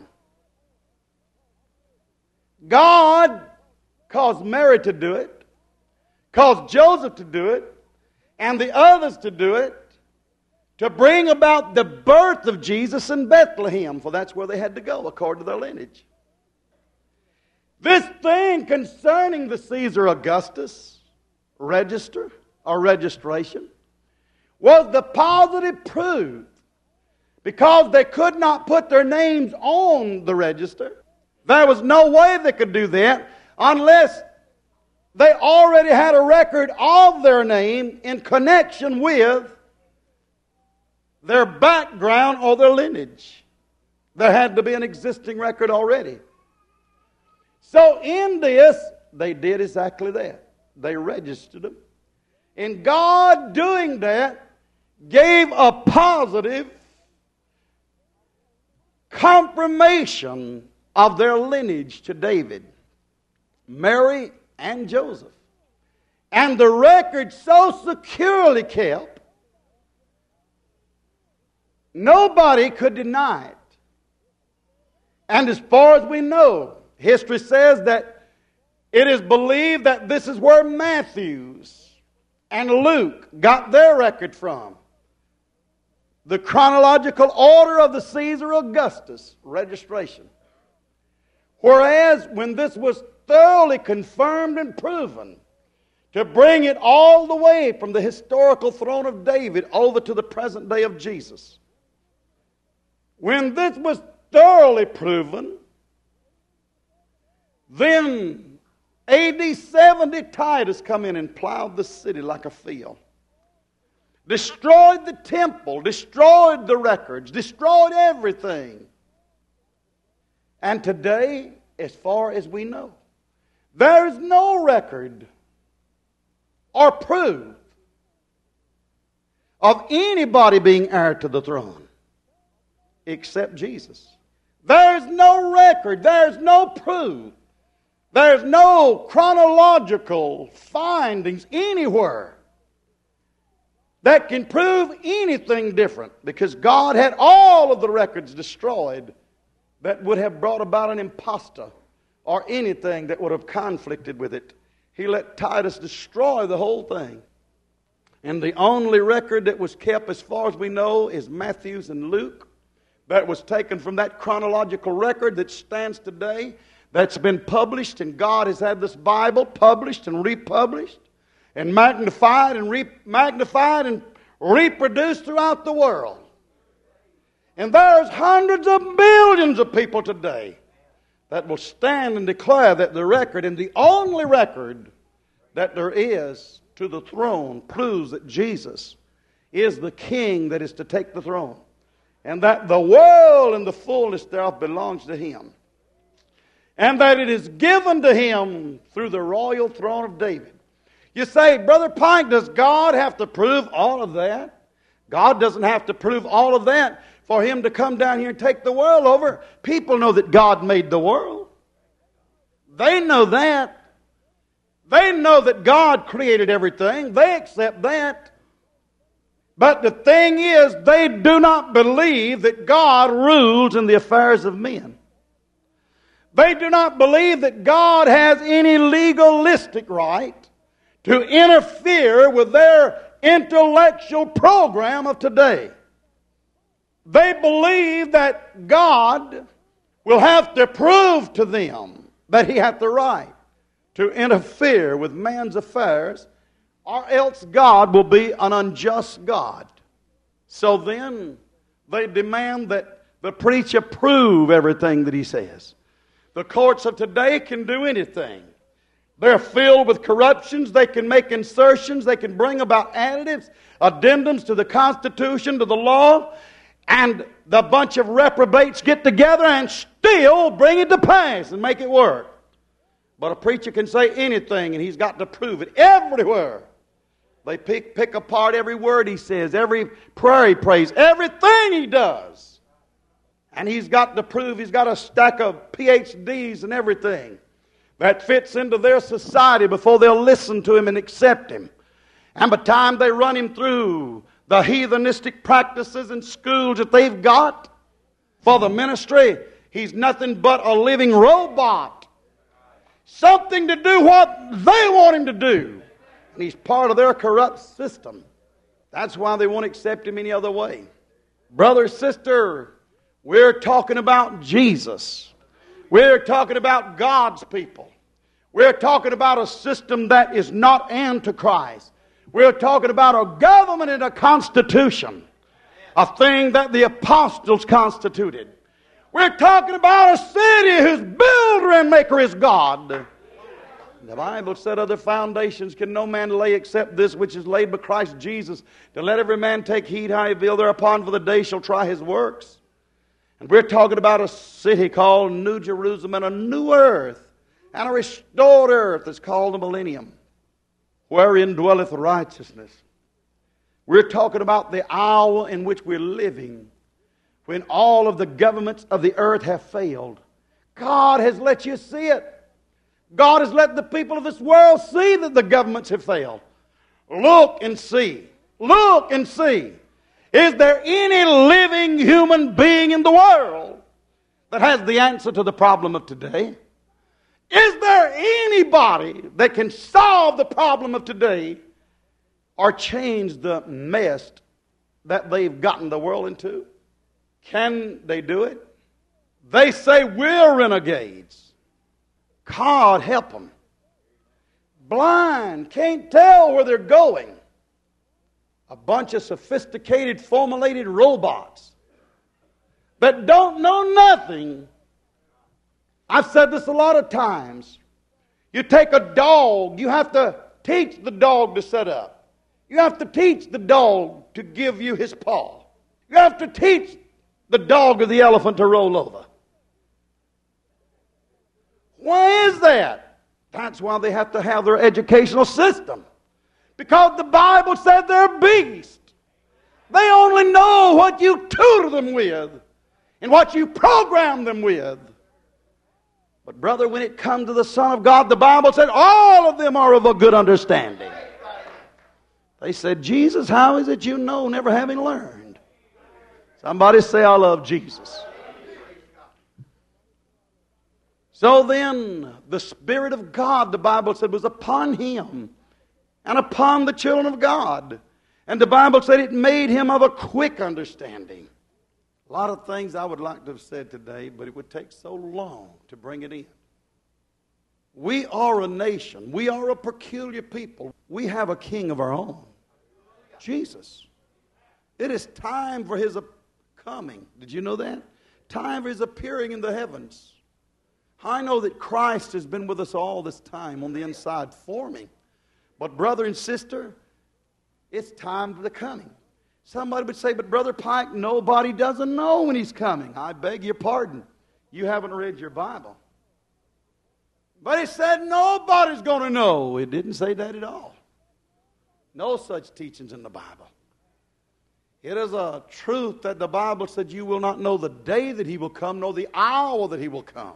God caused Mary to do it, caused Joseph to do it, and the others to do it, to bring about the birth of Jesus in Bethlehem, for that's where they had to go according to their lineage. This thing concerning the Caesar Augustus register or registration was the positive proof, because they could not put their names on the register. There was no way they could do that unless they already had a record of their name in connection with their background or their lineage. There had to be an existing record already. So in this, they did exactly that. They registered them. And God, doing that, gave a positive confirmation of their lineage to David, Mary, and Joseph. And the record so securely kept, nobody could deny it. And as far as we know, history says that it is believed that this is where Matthew's and Luke got their record from. The chronological order of the Caesar Augustus registration. Whereas when this was thoroughly confirmed and proven, to bring it all the way from the historical throne of David over to the present day of Jesus. When this was thoroughly proven, then A D seventy Titus come in and plowed the city like a field. Destroyed the temple, destroyed the records, destroyed everything. And today, as far as we know, there is no record or proof of anybody being heir to the throne except Jesus. There is no record, there is no proof, there is no chronological findings anywhere that can prove anything different, because God had all of the records destroyed that would have brought about an impostor or anything that would have conflicted with it. He let Titus destroy the whole thing. And the only record that was kept, as far as we know, is Matthew's and Luke. That was taken from that chronological record that stands today, that's been published, and God has had this Bible published and republished and magnified and re- magnified and reproduced throughout the world. And there's hundreds of millions of people today that will stand and declare that the record, and the only record that there is to the throne, proves that Jesus is the king that is to take the throne, and that the world and the fullness thereof belongs to him, and that it is given to him through the royal throne of David. You say, Brother Pike, does God have to prove all of that? God doesn't have to prove all of that for him to come down here and take the world over. People know that God made the world. They know that. They know that God created everything. They accept that. But the thing is, they do not believe that God rules in the affairs of men. They do not believe that God has any legalistic right to interfere with their intellectual program of today. They believe that God will have to prove to them that he hath the right to interfere with man's affairs, or else God will be an unjust God. So then they demand that the preacher prove everything that he says. The courts of today can do anything. They're filled with corruptions. They can make insertions. They can bring about additives, addendums to the Constitution, to the law, and the bunch of reprobates get together and still bring it to pass and make it work. But a preacher can say anything, and he's got to prove it everywhere. They pick, pick apart every word he says, every prayer he prays, everything he does. And he's got to prove, he's got a stack of P H Ds and everything that fits into their society before they'll listen to him and accept him. And by the time they run him through the heathenistic practices and schools that they've got for the ministry, he's nothing but a living robot. Something to do what they want him to do. And he's part of their corrupt system. That's why they won't accept Him any other way. Brother, sister, we're talking about Jesus. We're talking about God's people. We're talking about a system that is not antichrist. We're talking about a government and a constitution, a thing that the apostles constituted. We're talking about a city whose builder and maker is God. The Bible said, other foundations can no man lay except this which is laid by Christ Jesus, to let every man take heed how he will thereupon, for the day shall try his works. And we're talking about a city called New Jerusalem and a new earth and a restored earth that's called the millennium, wherein dwelleth righteousness. We're talking about the hour in which we're living, when all of the governments of the earth have failed. God has let you see it. God has let the people of this world see that the governments have failed. Look and see. Look and see. Is there any living human being in the world that has the answer to the problem of today? Is there anybody that can solve the problem of today or change the mess that they've gotten the world into? Can they do it? They say we're renegades. God help them. Blind, can't tell where they're going. A bunch of sophisticated, formulated robots that don't know nothing. I've said this a lot of times. You take a dog, you have to teach the dog to sit up. You have to teach the dog to give you his paw. You have to teach the dog or the elephant to roll over. Why is that? That's why they have to have their educational system. Because the Bible said they're beasts. They only know what you tutor them with and what you program them with. But brother, when it comes to the Son of God, the Bible said all of them are of a good understanding. They said, Jesus, how is it you know, never having learned? Somebody say, I love Jesus. So then, the Spirit of God, the Bible said, was upon him and upon the children of God. And the Bible said it made him of a quick understanding. A lot of things I would like to have said today, but it would take so long to bring it in. We are a nation. We are a peculiar people. We have a king of our own, Jesus. It is time for his coming. Did you know that? Time for his appearing in the heavens. I know that Christ has been with us all this time on the inside forming. But brother and sister, it's time for the coming. Somebody would say, but Brother Pike, nobody doesn't know when he's coming. I beg your pardon. You haven't read your Bible. But it said nobody's going to know. It didn't say that at all. No such teachings in the Bible. It is a truth that the Bible said you will not know the day that he will come, nor the hour that he will come.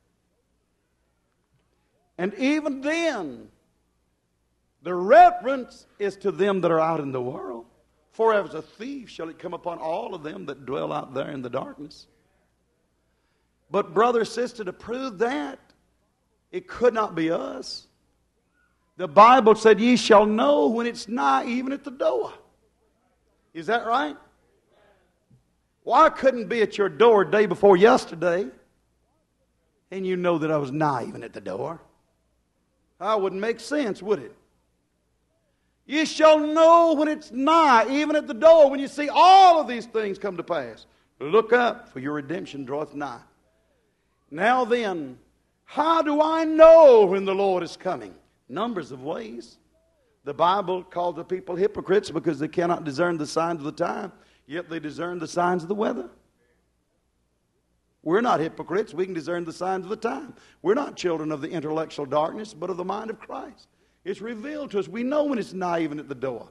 And even then, the reference is to them that are out in the world. For as a thief shall it come upon all of them that dwell out there in the darkness. But brother, sister, to prove that, it could not be us. The Bible said, ye shall know when it's nigh, even at the door. Is that right? Why couldn't it be at your door day before yesterday, and you know that I was nigh even at the door? That wouldn't make sense, would it? You shall know when it's nigh, even at the door, when you see all of these things come to pass. Look up, for your redemption draweth nigh. Now then, how do I know when the Lord is coming? Numbers of ways. The Bible called the people hypocrites because they cannot discern the signs of the time, yet they discern the signs of the weather. We're not hypocrites. We can discern the signs of the time. We're not children of the intellectual darkness, but of the mind of Christ. It's revealed to us. We know when it's nigh, even at the door.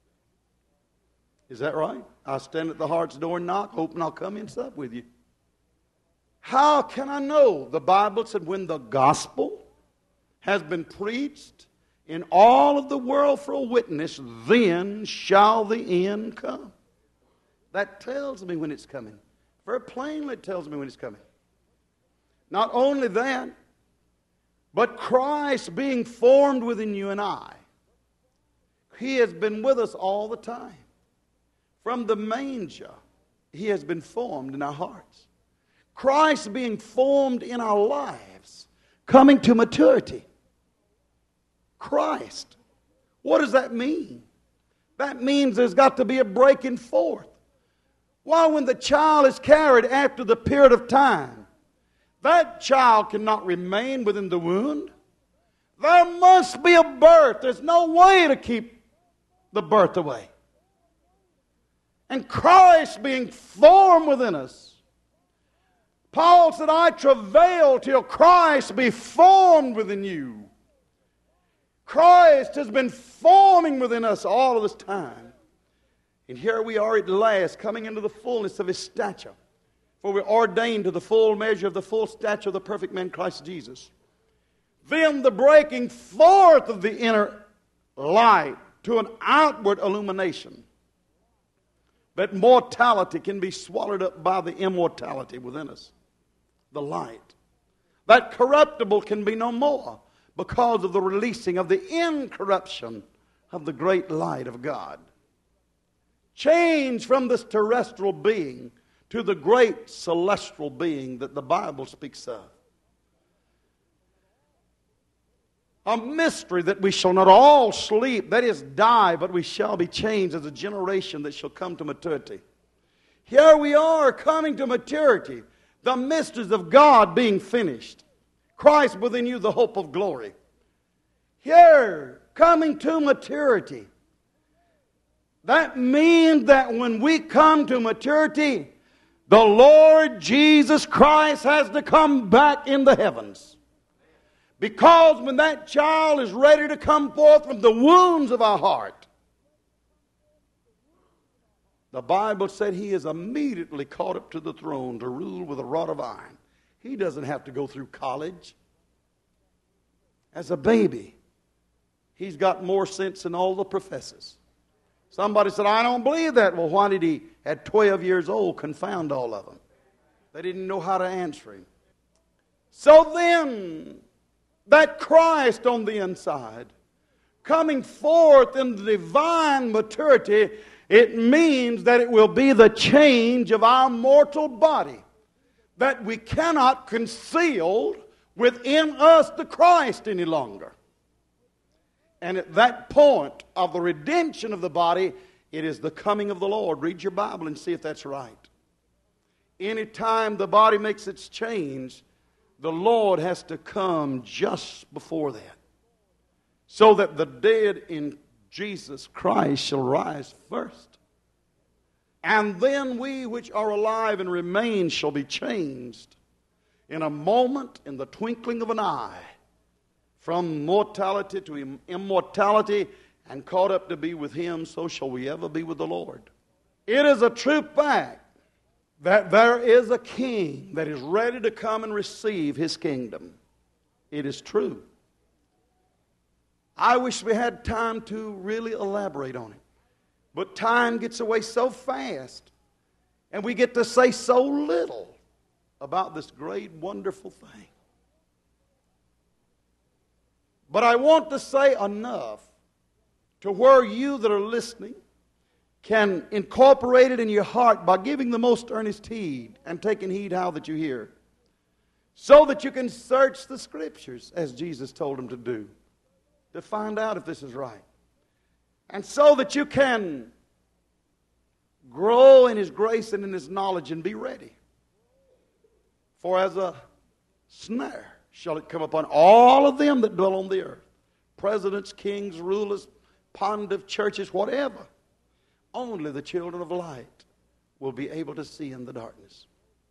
Is that right? I stand at the heart's door and knock, open, I'll come in and sup with you. How can I know? The Bible said when the gospel has been preached in all of the world for a witness, then shall the end come. That tells me when it's coming. Very plainly it tells me when it's coming. Not only that, but Christ being formed within you and I. He has been with us all the time. From the manger, he has been formed in our hearts. Christ being formed in our lives, coming to maturity. Christ. What does that mean? That means there's got to be a breaking forth. Why, when the child is carried after the period of time, that child cannot remain within the wound. There must be a birth. There's no way to keep the birth away. And Christ being formed within us. Paul said, I travail till Christ be formed within you. Christ has been forming within us all of this time. And here we are at last, coming into the fullness of His stature. For we're ordained to the full measure of the full stature of the perfect man, Christ Jesus. Then the breaking forth of the inner light to an outward illumination. That mortality can be swallowed up by the immortality within us. The light. That corruptible can be no more because of the releasing of the incorruption of the great light of God. Change from this terrestrial being to the great celestial being that the Bible speaks of. A mystery that we shall not all sleep, that is die, but we shall be changed as a generation that shall come to maturity. Here we are coming to maturity. The mysteries of God being finished. Christ within you, the hope of glory. Here, coming to maturity. That means that when we come to maturity, the Lord Jesus Christ has to come back in the heavens. Because when that child is ready to come forth from the wounds of our heart, the Bible said He is immediately caught up to the throne to rule with a rod of iron. He doesn't have to go through college. As a baby, he's got more sense than all the professors. Somebody said, I don't believe that. Well, why did he, at twelve years old, confound all of them? They didn't know how to answer him. So then, that Christ on the inside, coming forth in the divine maturity, it means that it will be the change of our mortal body, that we cannot conceal within us the Christ any longer. And at that point of the redemption of the body, it is the coming of the Lord. Read your Bible and see if that's right. Anytime the body makes its change, the Lord has to come just before that, so that the dead in Jesus Christ shall rise first. And then we which are alive and remain shall be changed in a moment, in the twinkling of an eye, from mortality to immortality, and caught up to be with Him, so shall we ever be with the Lord. It is a true fact that there is a king that is ready to come and receive His kingdom. It is true. I wish we had time to really elaborate on it. But time gets away so fast, and we get to say so little about this great, wonderful thing. But I want to say enough to where you that are listening can incorporate it in your heart by giving the most earnest heed and taking heed how that you hear, so that you can search the Scriptures as Jesus told them to do, to find out if this is right. And so that you can grow in His grace and in His knowledge and be ready. For as a snare shall it come upon all of them that dwell on the earth. Presidents, kings, rulers, pontiff, churches, whatever. Only the children of light will be able to see in the darkness.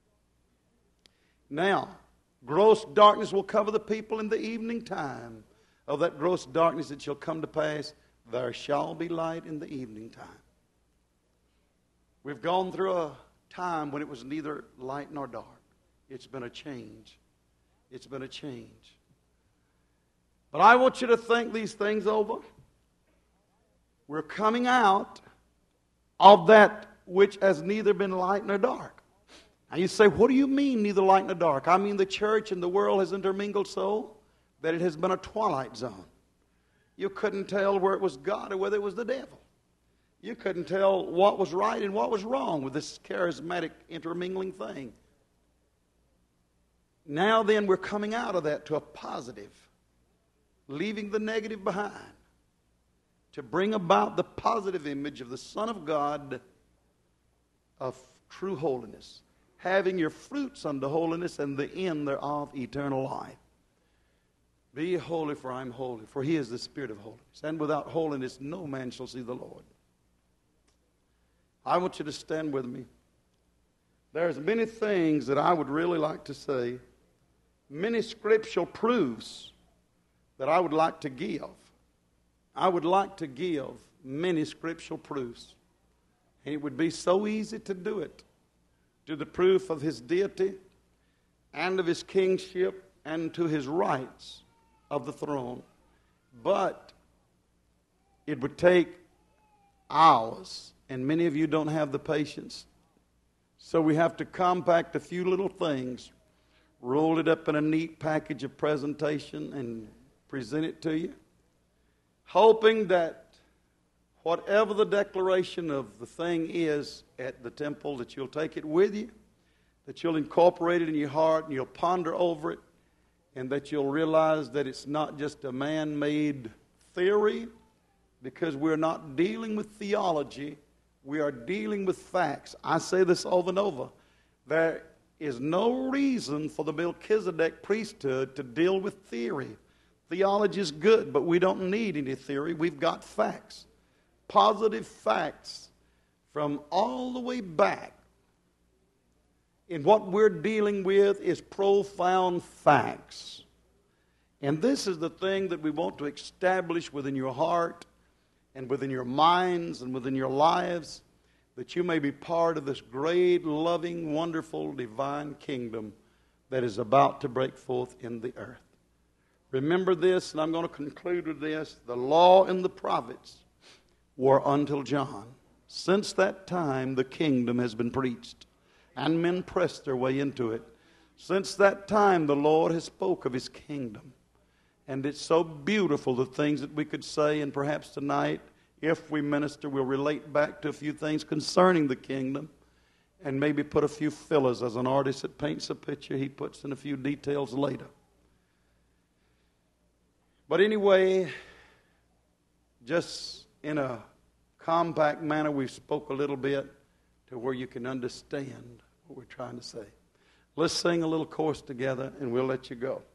Now, gross darkness will cover the people in the evening time. Of that gross darkness it shall come to pass, there shall be light in the evening time. We've gone through a time when it was neither light nor dark. It's been a change. It's been a change. But I want you to think these things over. We're coming out of that which has neither been light nor dark. Now you say, what do you mean neither light nor dark? I mean the church and the world has intermingled so that it has been a twilight zone. You couldn't tell where it was God or whether it was the devil. You couldn't tell what was right and what was wrong with this charismatic intermingling thing. Now then, we're coming out of that to a positive, leaving the negative behind, to bring about the positive image of the Son of God of true holiness, having your fruits unto holiness and the end thereof eternal life. Be ye holy, for I am holy, for he is the Spirit of holiness. And without holiness no man shall see the Lord. I want you to stand with me. There's many things that I would really like to say, many scriptural proofs that I would like to give. I would like to give many scriptural proofs. And it would be so easy to do it, to the proof of his deity and of his kingship and to his rights of the throne. But it would take hours, and many of you don't have the patience. So we have to compact a few little things, roll it up in a neat package of presentation and present it to you, hoping that whatever the declaration of the thing is at the temple, that you'll take it with you, that you'll incorporate it in your heart and you'll ponder over it, and that you'll realize that it's not just a man-made theory, because we're not dealing with theology, we are dealing with facts. I say this over and over. There is no reason for the Melchizedek priesthood to deal with theory. Theology is good, but we don't need any theory. We've got facts. Positive facts from all the way back. And what we're dealing with is profound facts. And this is the thing that we want to establish within your heart and within your minds and within your lives, that you may be part of this great, loving, wonderful, divine kingdom that is about to break forth in the earth. Remember this, and I'm going to conclude with this. The law and the prophets were until John. Since that time, the kingdom has been preached, and men pressed their way into it. Since that time, the Lord has spoke of his kingdom. And it's so beautiful, the things that we could say, and perhaps tonight, if we minister, we'll relate back to a few things concerning the kingdom, and maybe put a few fillers. As an artist that paints a picture, he puts in a few details later. But anyway, just in a compact manner, we spoke a little bit to where you can understand what we're trying to say. Let's sing a little chorus together, and we'll let you go.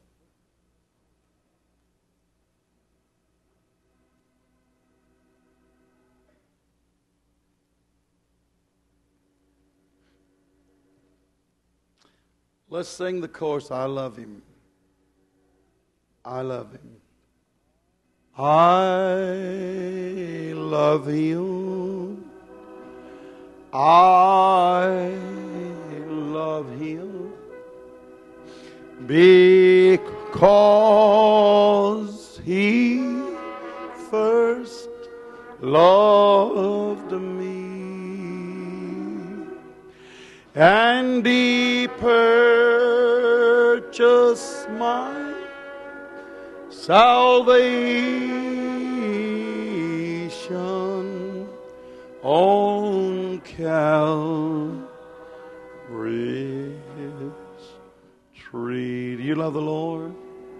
Let's sing the chorus, I love him. I love him. I love him. I love him because he first loved me, and he purchased my salvation on Calvary's tree. Do you love the Lord?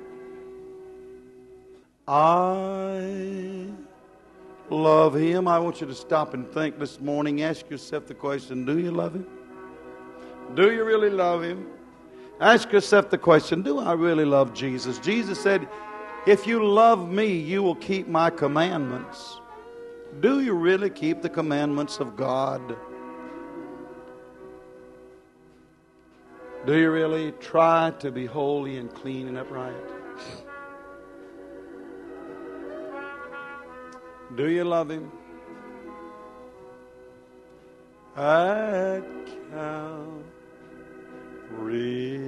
I love him. I want you to stop and think this morning. Ask yourself the question, do you love him? Do you really love him? Ask yourself the question, do I really love Jesus? Jesus said, if you love me, you will keep my commandments. Do you really keep the commandments of God? Do you really try to be holy and clean and upright? Do you love him? At Calvary's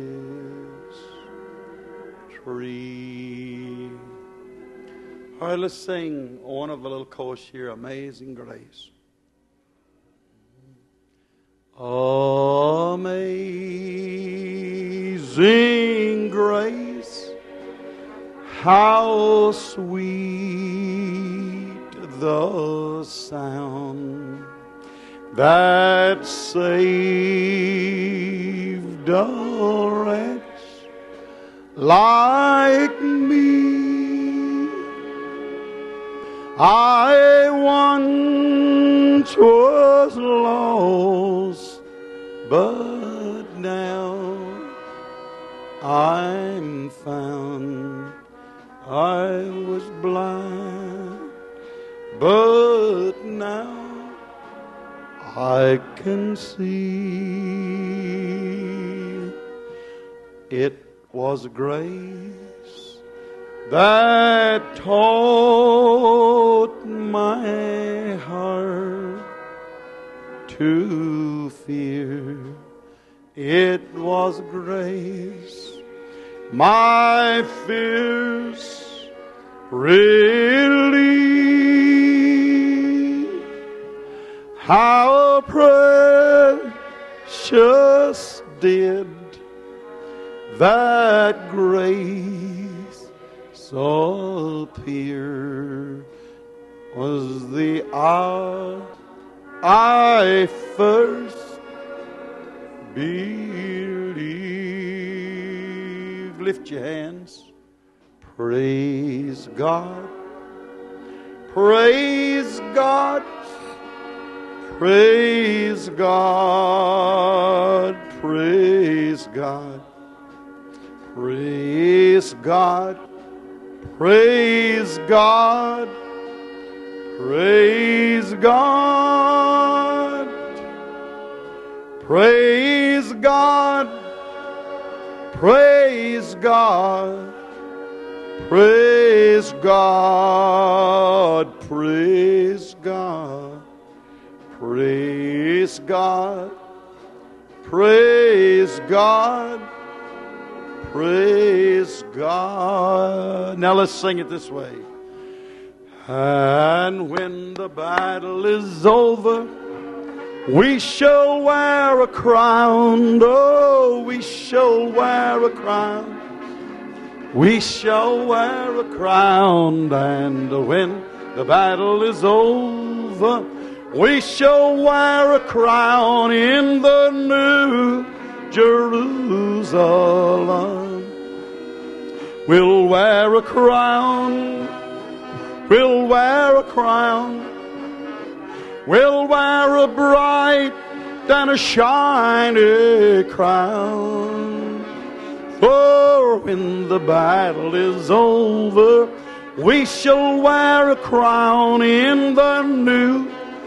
tree. All right, let's sing one of the little chorus here, Amazing Grace. Amazing grace, how sweet the sound that saved a wretch like me. I once was lost, but now I'm found. I was blind, but now I can see. It was grace that taught my heart to fear. It was grace my fears relieved. How precious did that grace so appear. Was the hour I first believed. Lift your hands. Praise God. Praise God. Praise God. Praise God. Praise God. Praise God. Praise God. Praise God. Praise God. Praise God. Praise God. Praise God. Praise God. Praise God. Now let's sing it this way. And when the battle is over, we shall wear a crown. Oh, we shall wear a crown. We shall wear a crown. And when the battle is over, we shall wear a crown in the new Jerusalem. We'll wear a crown. We'll wear a crown. We'll wear a bright and a shiny crown. For when the battle is over, we shall wear a crown in the new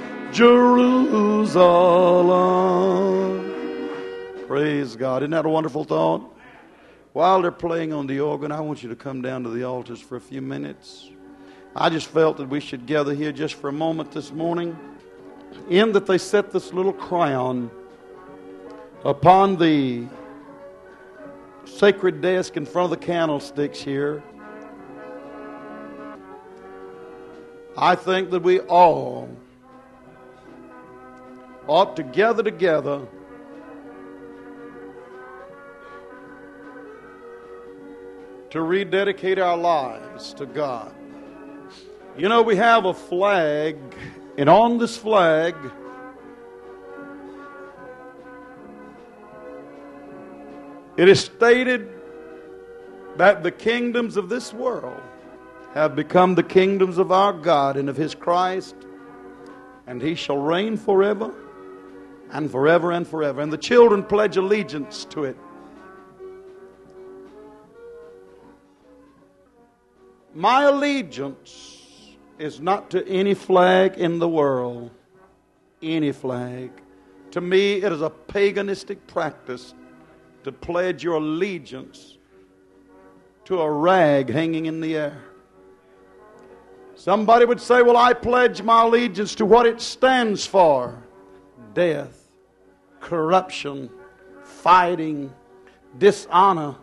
Jerusalem. Praise God. Isn't that a wonderful thought? While they're playing on the organ, I want you to come down to the altars for a few minutes. I just felt that we should gather here just for a moment this morning. In that they set this little crown upon the sacred desk in front of the candlesticks here. I think that we all ought to gather together to rededicate our lives to God. You know, we have a flag, and on this flag it is stated that the kingdoms of this world have become the kingdoms of our God and of His Christ, and He shall reign forever and forever and forever. And the children pledge allegiance to it. My allegiance is not to any flag in the world. Any flag. To me, it is a paganistic practice to pledge your allegiance to a rag hanging in the air. Somebody would say, well, I pledge my allegiance to what it stands for. Death, corruption, fighting, dishonor.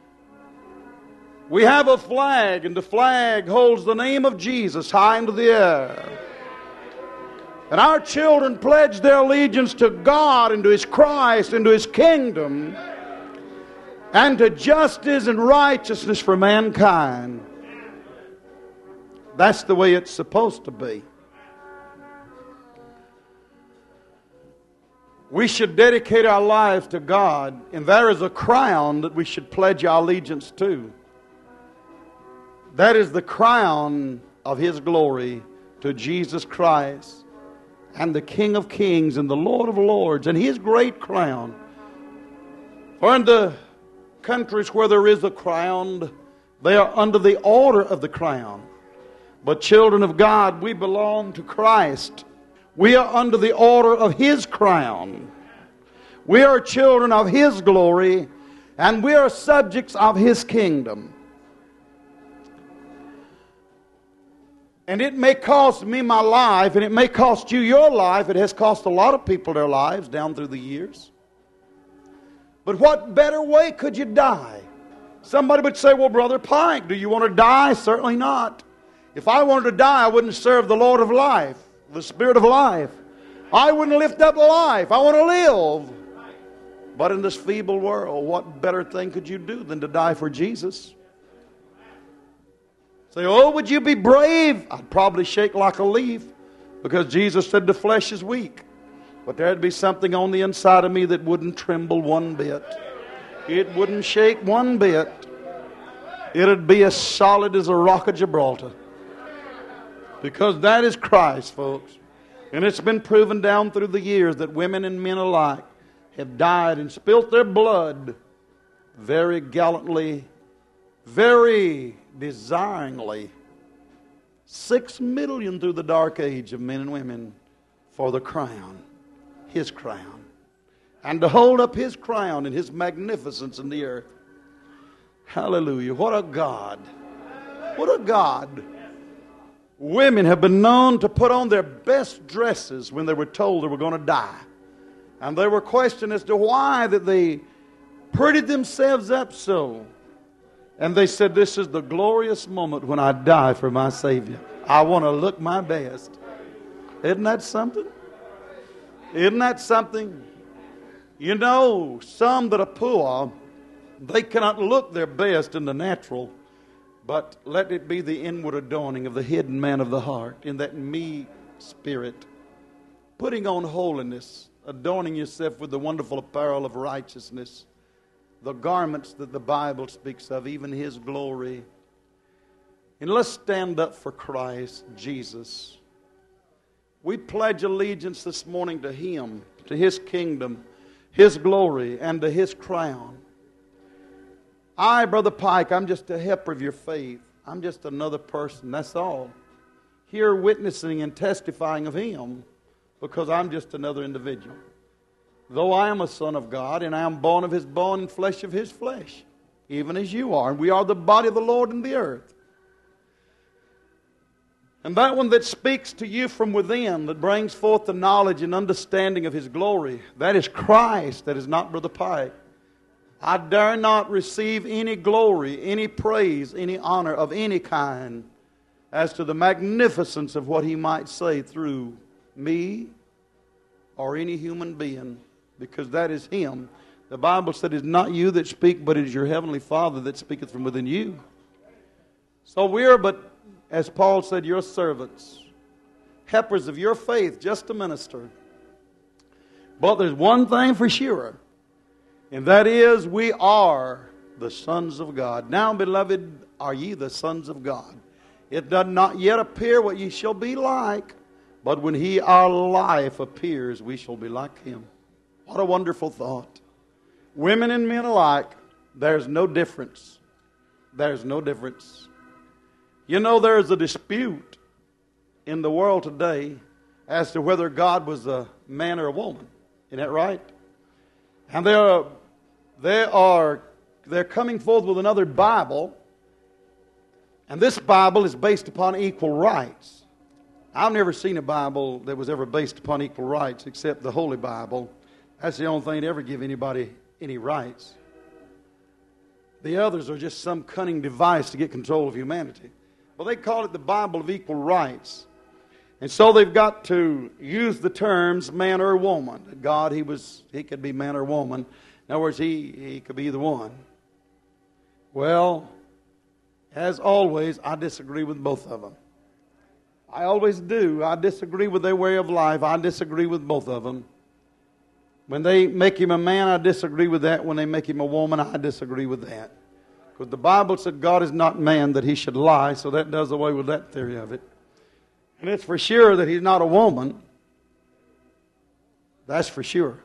We have a flag, and the flag holds the name of Jesus high into the air. And our children pledge their allegiance to God and to His Christ and to His kingdom and to justice and righteousness for mankind. That's the way it's supposed to be. We should dedicate our lives to God, and there is a crown that we should pledge our allegiance to. That is the crown of His glory to Jesus Christ and the King of Kings and the Lord of Lords, and His great crown. For in the countries where there is a crown, they are under the order of the crown. But children of God, we belong to Christ. We are under the order of His crown. We are children of His glory, and we are subjects of His kingdom. And it may cost me my life, and it may cost you your life. It has cost a lot of people their lives down through the years. But what better way could you die? Somebody would say, well, Brother Pike, do you want to die? Certainly not. If I wanted to die, I wouldn't serve the Lord of life, the Spirit of life. I wouldn't lift up life. I want to live. But in this feeble world, what better thing could you do than to die for Jesus? Say, oh, would you be brave? I'd probably shake like a leaf, because Jesus said the flesh is weak. But there'd be something on the inside of me that wouldn't tremble one bit. It wouldn't shake one bit. It'd be as solid as a rock of Gibraltar. Because that is Christ, folks. And it's been proven down through the years that women and men alike have died and spilt their blood very gallantly, very desiringly. Six million through the dark age of men and women for the crown, His crown. And to hold up His crown and His magnificence in the earth. Hallelujah. What a God. What a God. Women have been known to put on their best dresses when they were told they were going to die. And they were questioned as to why that they prettied themselves up so. And they said, this is the glorious moment when I die for my Savior. I want to look my best. Isn't that something? Isn't that something? You know, some that are poor, they cannot look their best in the natural, but let it be the inward adorning of the hidden man of the heart, in that me spirit, putting on holiness, adorning yourself with the wonderful apparel of righteousness, the garments that the Bible speaks of, even His glory. And let's stand up for Christ Jesus. We pledge allegiance this morning to Him, to His kingdom, His glory, and to His crown. I, Brother Pike, I'm just a helper of your faith. I'm just another person, that's all. Here witnessing and testifying of Him, because I'm just another individual. Though I am a son of God, and I am born of His bone and flesh of His flesh, even as you are. And we are the body of the Lord in the earth. And that one that speaks to you from within, that brings forth the knowledge and understanding of His glory, that is Christ, that is not Brother Pike. I dare not receive any glory, any praise, any honor of any kind as to the magnificence of what He might say through me or any human being, because that is Him. The Bible said it's not you that speak, but it is your heavenly Father that speaketh from within you. So we are but, as Paul said, your servants, helpers of your faith, just to minister. But there's one thing for sure, and that is we are the sons of God. Now, beloved, are ye the sons of God? It does not yet appear what ye shall be like, but when He, our life, appears, we shall be like Him. What a wonderful thought. Women and men alike, there's no difference. There's no difference. You know, there's a dispute in the world today as to whether God was a man or a woman. Isn't that right? And they are, they are, they're coming forth with another Bible, and this Bible is based upon equal rights. I've never seen a Bible that was ever based upon equal rights except the Holy Bible. That's the only thing that ever give anybody any rights. The others are just some cunning device to get control of humanity. Well, they call it the Bible of equal rights. And so they've got to use the terms man or woman. God, he was he could be man or woman. In other words, he, he could be either one. Well, as always, I disagree with both of them. I always do. I disagree with their way of life. I disagree with both of them. When they make him a man, I disagree with that. When they make him a woman, I disagree with that. Because the Bible said God is not man that he should lie, so that does away with that theory of it. And it's for sure that he's not a woman. That's for sure.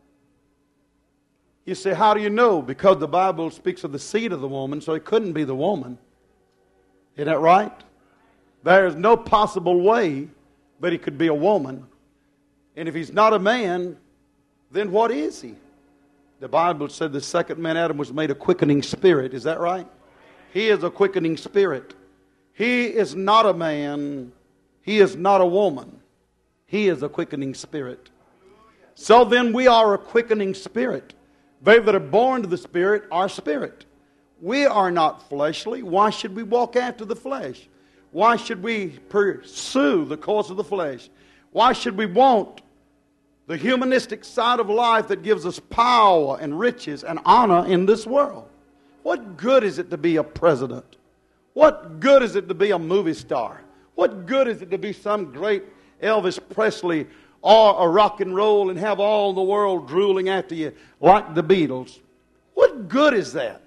You say, how do you know? Because the Bible speaks of the seed of the woman, so it couldn't be the woman. Isn't that right? There is no possible way that he could be a woman. And if he's not a man, then what is he? The Bible said the second man, Adam, was made a quickening spirit. Is that right? He is a quickening spirit. He is not a man. He is not a woman. He is a quickening spirit. So then we are a quickening spirit. They that are born to the Spirit are spirit. We are not fleshly. Why should we walk after the flesh? Why should we pursue the course of the flesh? Why should we want the humanistic side of life that gives us power and riches and honor in this world? What good is it to be a president? What good is it to be a movie star? What good is it to be some great Elvis Presley or a rock and roll and have all the world drooling after you like the Beatles? What good is that?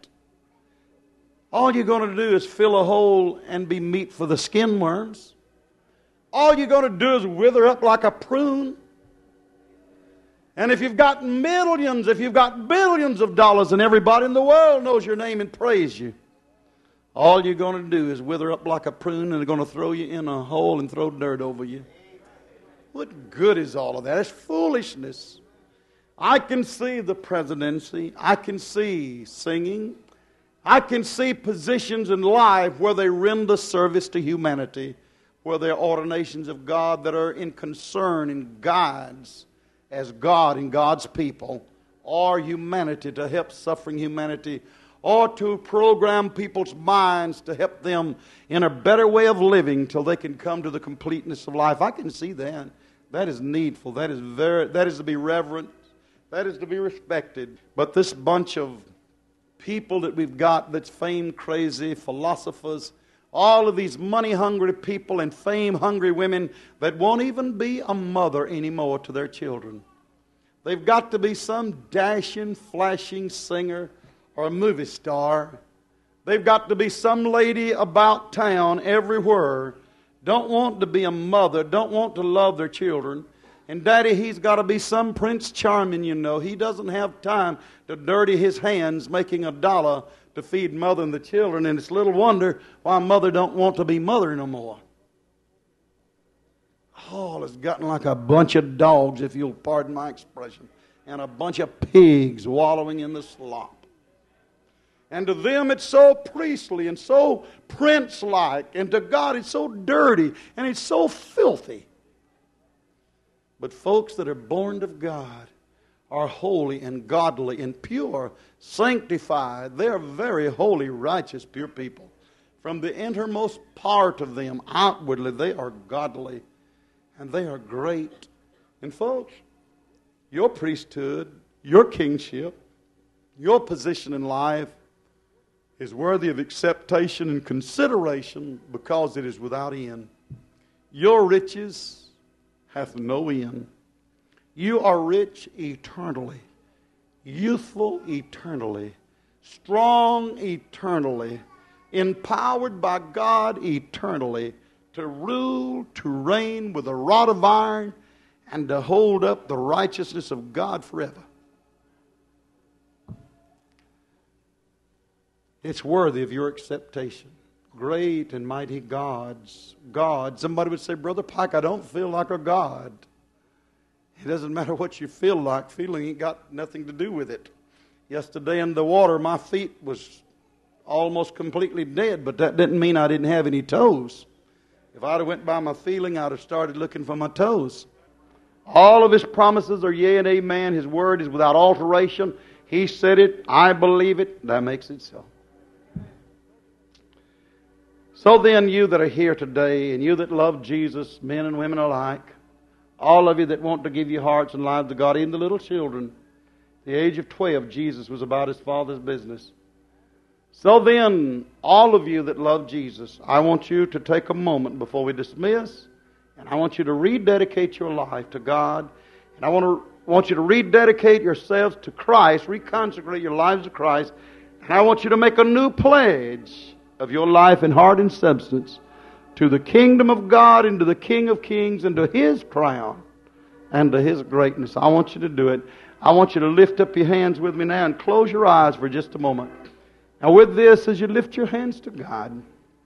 All you're going to do is fill a hole and be meat for the skin worms. All you're going to do is wither up like a prune. And if you've got millions, if you've got billions of dollars and everybody in the world knows your name and praise you, all you're going to do is wither up like a prune, and they're going to throw you in a hole and throw dirt over you. What good is all of that? It's foolishness. I can see the presidency. I can see singing. I can see positions in life where they render service to humanity, where they're ordinations of God that are in concern and guides as God and God's people, or humanity to help suffering humanity, or to program people's minds to help them in a better way of living till they can come to the completeness of life. I can see that. That is needful. That is very. That is to be reverenced. That is to be respected. But this bunch of people that we've got that's fame crazy, philosophers, all of these money-hungry people and fame-hungry women that won't even be a mother anymore to their children. They've got to be some dashing, flashing singer or a movie star. They've got to be some lady about town everywhere. Don't want to be a mother, don't want to love their children. And daddy, he's got to be some Prince Charming, you know. He doesn't have time to dirty his hands making a dollar to feed mother and the children. And it's little wonder why mother don't want to be mother no more. Oh, it's gotten like a bunch of dogs, if you'll pardon my expression, and a bunch of pigs wallowing in the slop. And to them it's so priestly and so prince-like, and to God it's so dirty and it's so filthy. But folks that are born of God are holy and godly and pure, sanctified. They are very holy, righteous, pure people. From the innermost part of them, outwardly, they are godly and they are great. And folks, your priesthood, your kingship, your position in life is worthy of acceptation and consideration because it is without end. Your riches hath no end. You are rich eternally, youthful eternally, strong eternally, empowered by God eternally to rule, to reign with a rod of iron, and to hold up the righteousness of God forever. It's worthy of your acceptation. Great and mighty gods. God. Somebody would say, Brother Pike, I don't feel like a God. It doesn't matter what you feel like. Feeling ain't got nothing to do with it. Yesterday in the water, my feet was almost completely dead, but that didn't mean I didn't have any toes. If I'd have went by my feeling, I'd have started looking for my toes. All of His promises are yea and amen. His word is without alteration. He said it. I believe it. That makes it so. So then, you that are here today, and you that love Jesus, men and women alike, all of you that want to give your hearts and lives to God, even the little children, the age of twelve, Jesus was about His Father's business. So then, all of you that love Jesus, I want you to take a moment before we dismiss, and I want you to rededicate your life to God, and I want to I want you to rededicate yourselves to Christ, reconsecrate your lives to Christ, and I want you to make a new pledge of your life in heart and substance to the kingdom of God and to the King of Kings and to His crown and to His greatness. I want you to do it. I want you to lift up your hands with me now and close your eyes for just a moment. Now with this, as you lift your hands to God,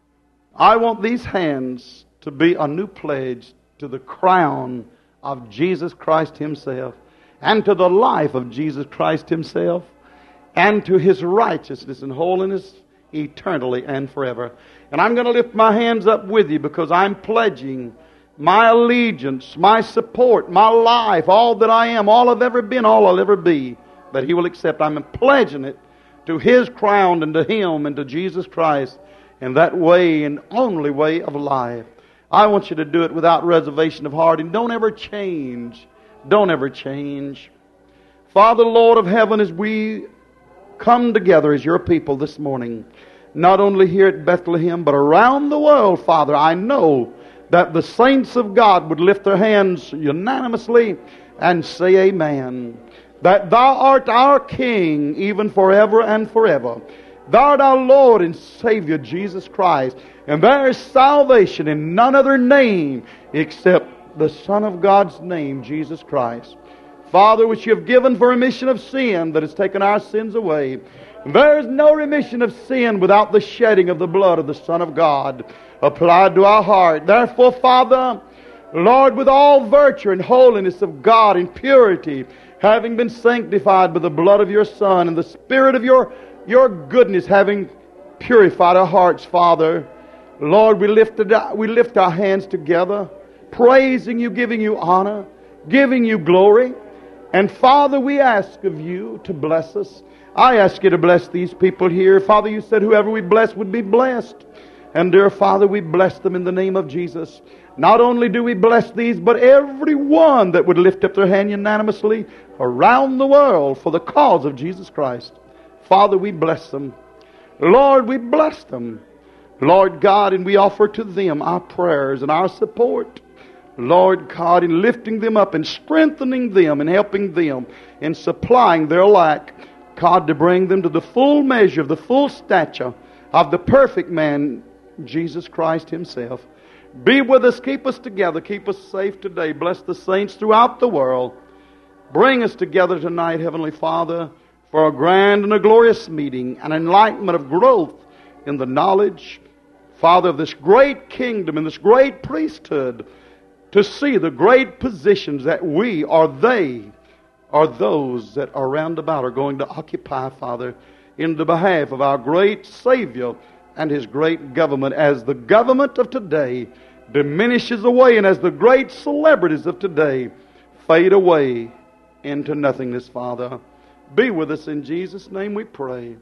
I want these hands to be a new pledge to the crown of Jesus Christ Himself and to the life of Jesus Christ Himself and to His righteousness and holiness eternally and forever. And I'm going to lift my hands up with you because I'm pledging my allegiance, my support, my life, all that I am, all I've ever been, all I'll ever be, that He will accept. I'm pledging it to His crown and to Him and to Jesus Christ in that way and only way of life. I want you to do it without reservation of heart, and don't ever change. Don't ever change. Father, Lord of heaven, as we come together as your people this morning, not only here at Bethlehem, but around the world, Father, I know that the saints of God would lift their hands unanimously and say amen. That Thou art our King, even forever and forever. Thou art our Lord and Savior, Jesus Christ. And there is salvation in none other name except the Son of God's name, Jesus Christ. Father, which you have given for remission of sin that has taken our sins away. There is no remission of sin without the shedding of the blood of the Son of God applied to our heart. Therefore, Father, Lord, with all virtue and holiness of God and purity, having been sanctified by the blood of your Son and the Spirit of your, your goodness, having purified our hearts, Father, Lord, we lift, it, we lift our hands together, praising you, giving you honor, giving you glory. And Father, we ask of you to bless us. I ask you to bless these people here. Father, you said whoever we bless would be blessed. And dear Father, we bless them in the name of Jesus. Not only do we bless these, but every one that would lift up their hand unanimously around the world for the cause of Jesus Christ. Father, we bless them. Lord, we bless them. Lord God, and we offer to them our prayers and our support. Lord God, in lifting them up and strengthening them and helping them in supplying their lack. God, to bring them to the full measure of the full stature of the perfect man, Jesus Christ Himself. Be with us, keep us together, keep us safe today. Bless the saints throughout the world. Bring us together tonight, Heavenly Father, for a grand and a glorious meeting, an enlightenment of growth in the knowledge, Father, of this great kingdom and this great priesthood, to see the great positions that we or they or those that are round about are going to occupy, Father, in the behalf of our great Savior and His great government, as the government of today diminishes away and as the great celebrities of today fade away into nothingness, Father. Be with us in Jesus' name we pray.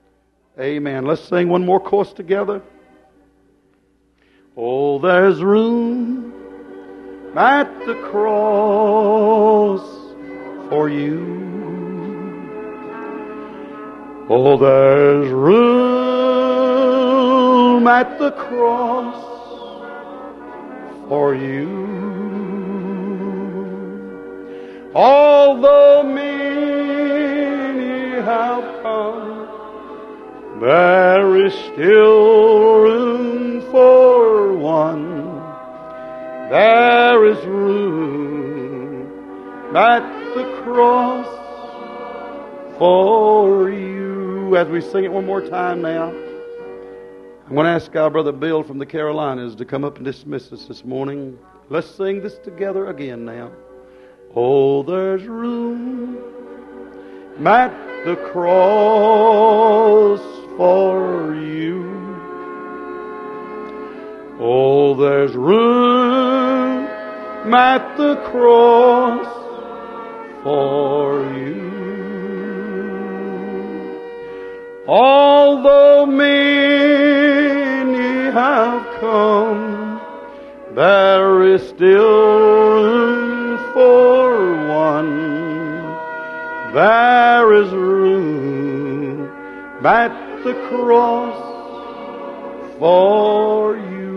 Amen. Let's sing one more chorus together. Oh, there's room at the cross for you. Oh, there's room at the cross for you. Although many have come, there is still room for one. There is room at the cross for you. As we sing it one more time now, I'm going to ask our brother Bill from the Carolinas to come up and dismiss us this morning. Let's sing this together again now. Oh, there's room at the cross for you. Oh, there's room at the cross for you. Although many have come, there is still room for one. There is room at the cross for you.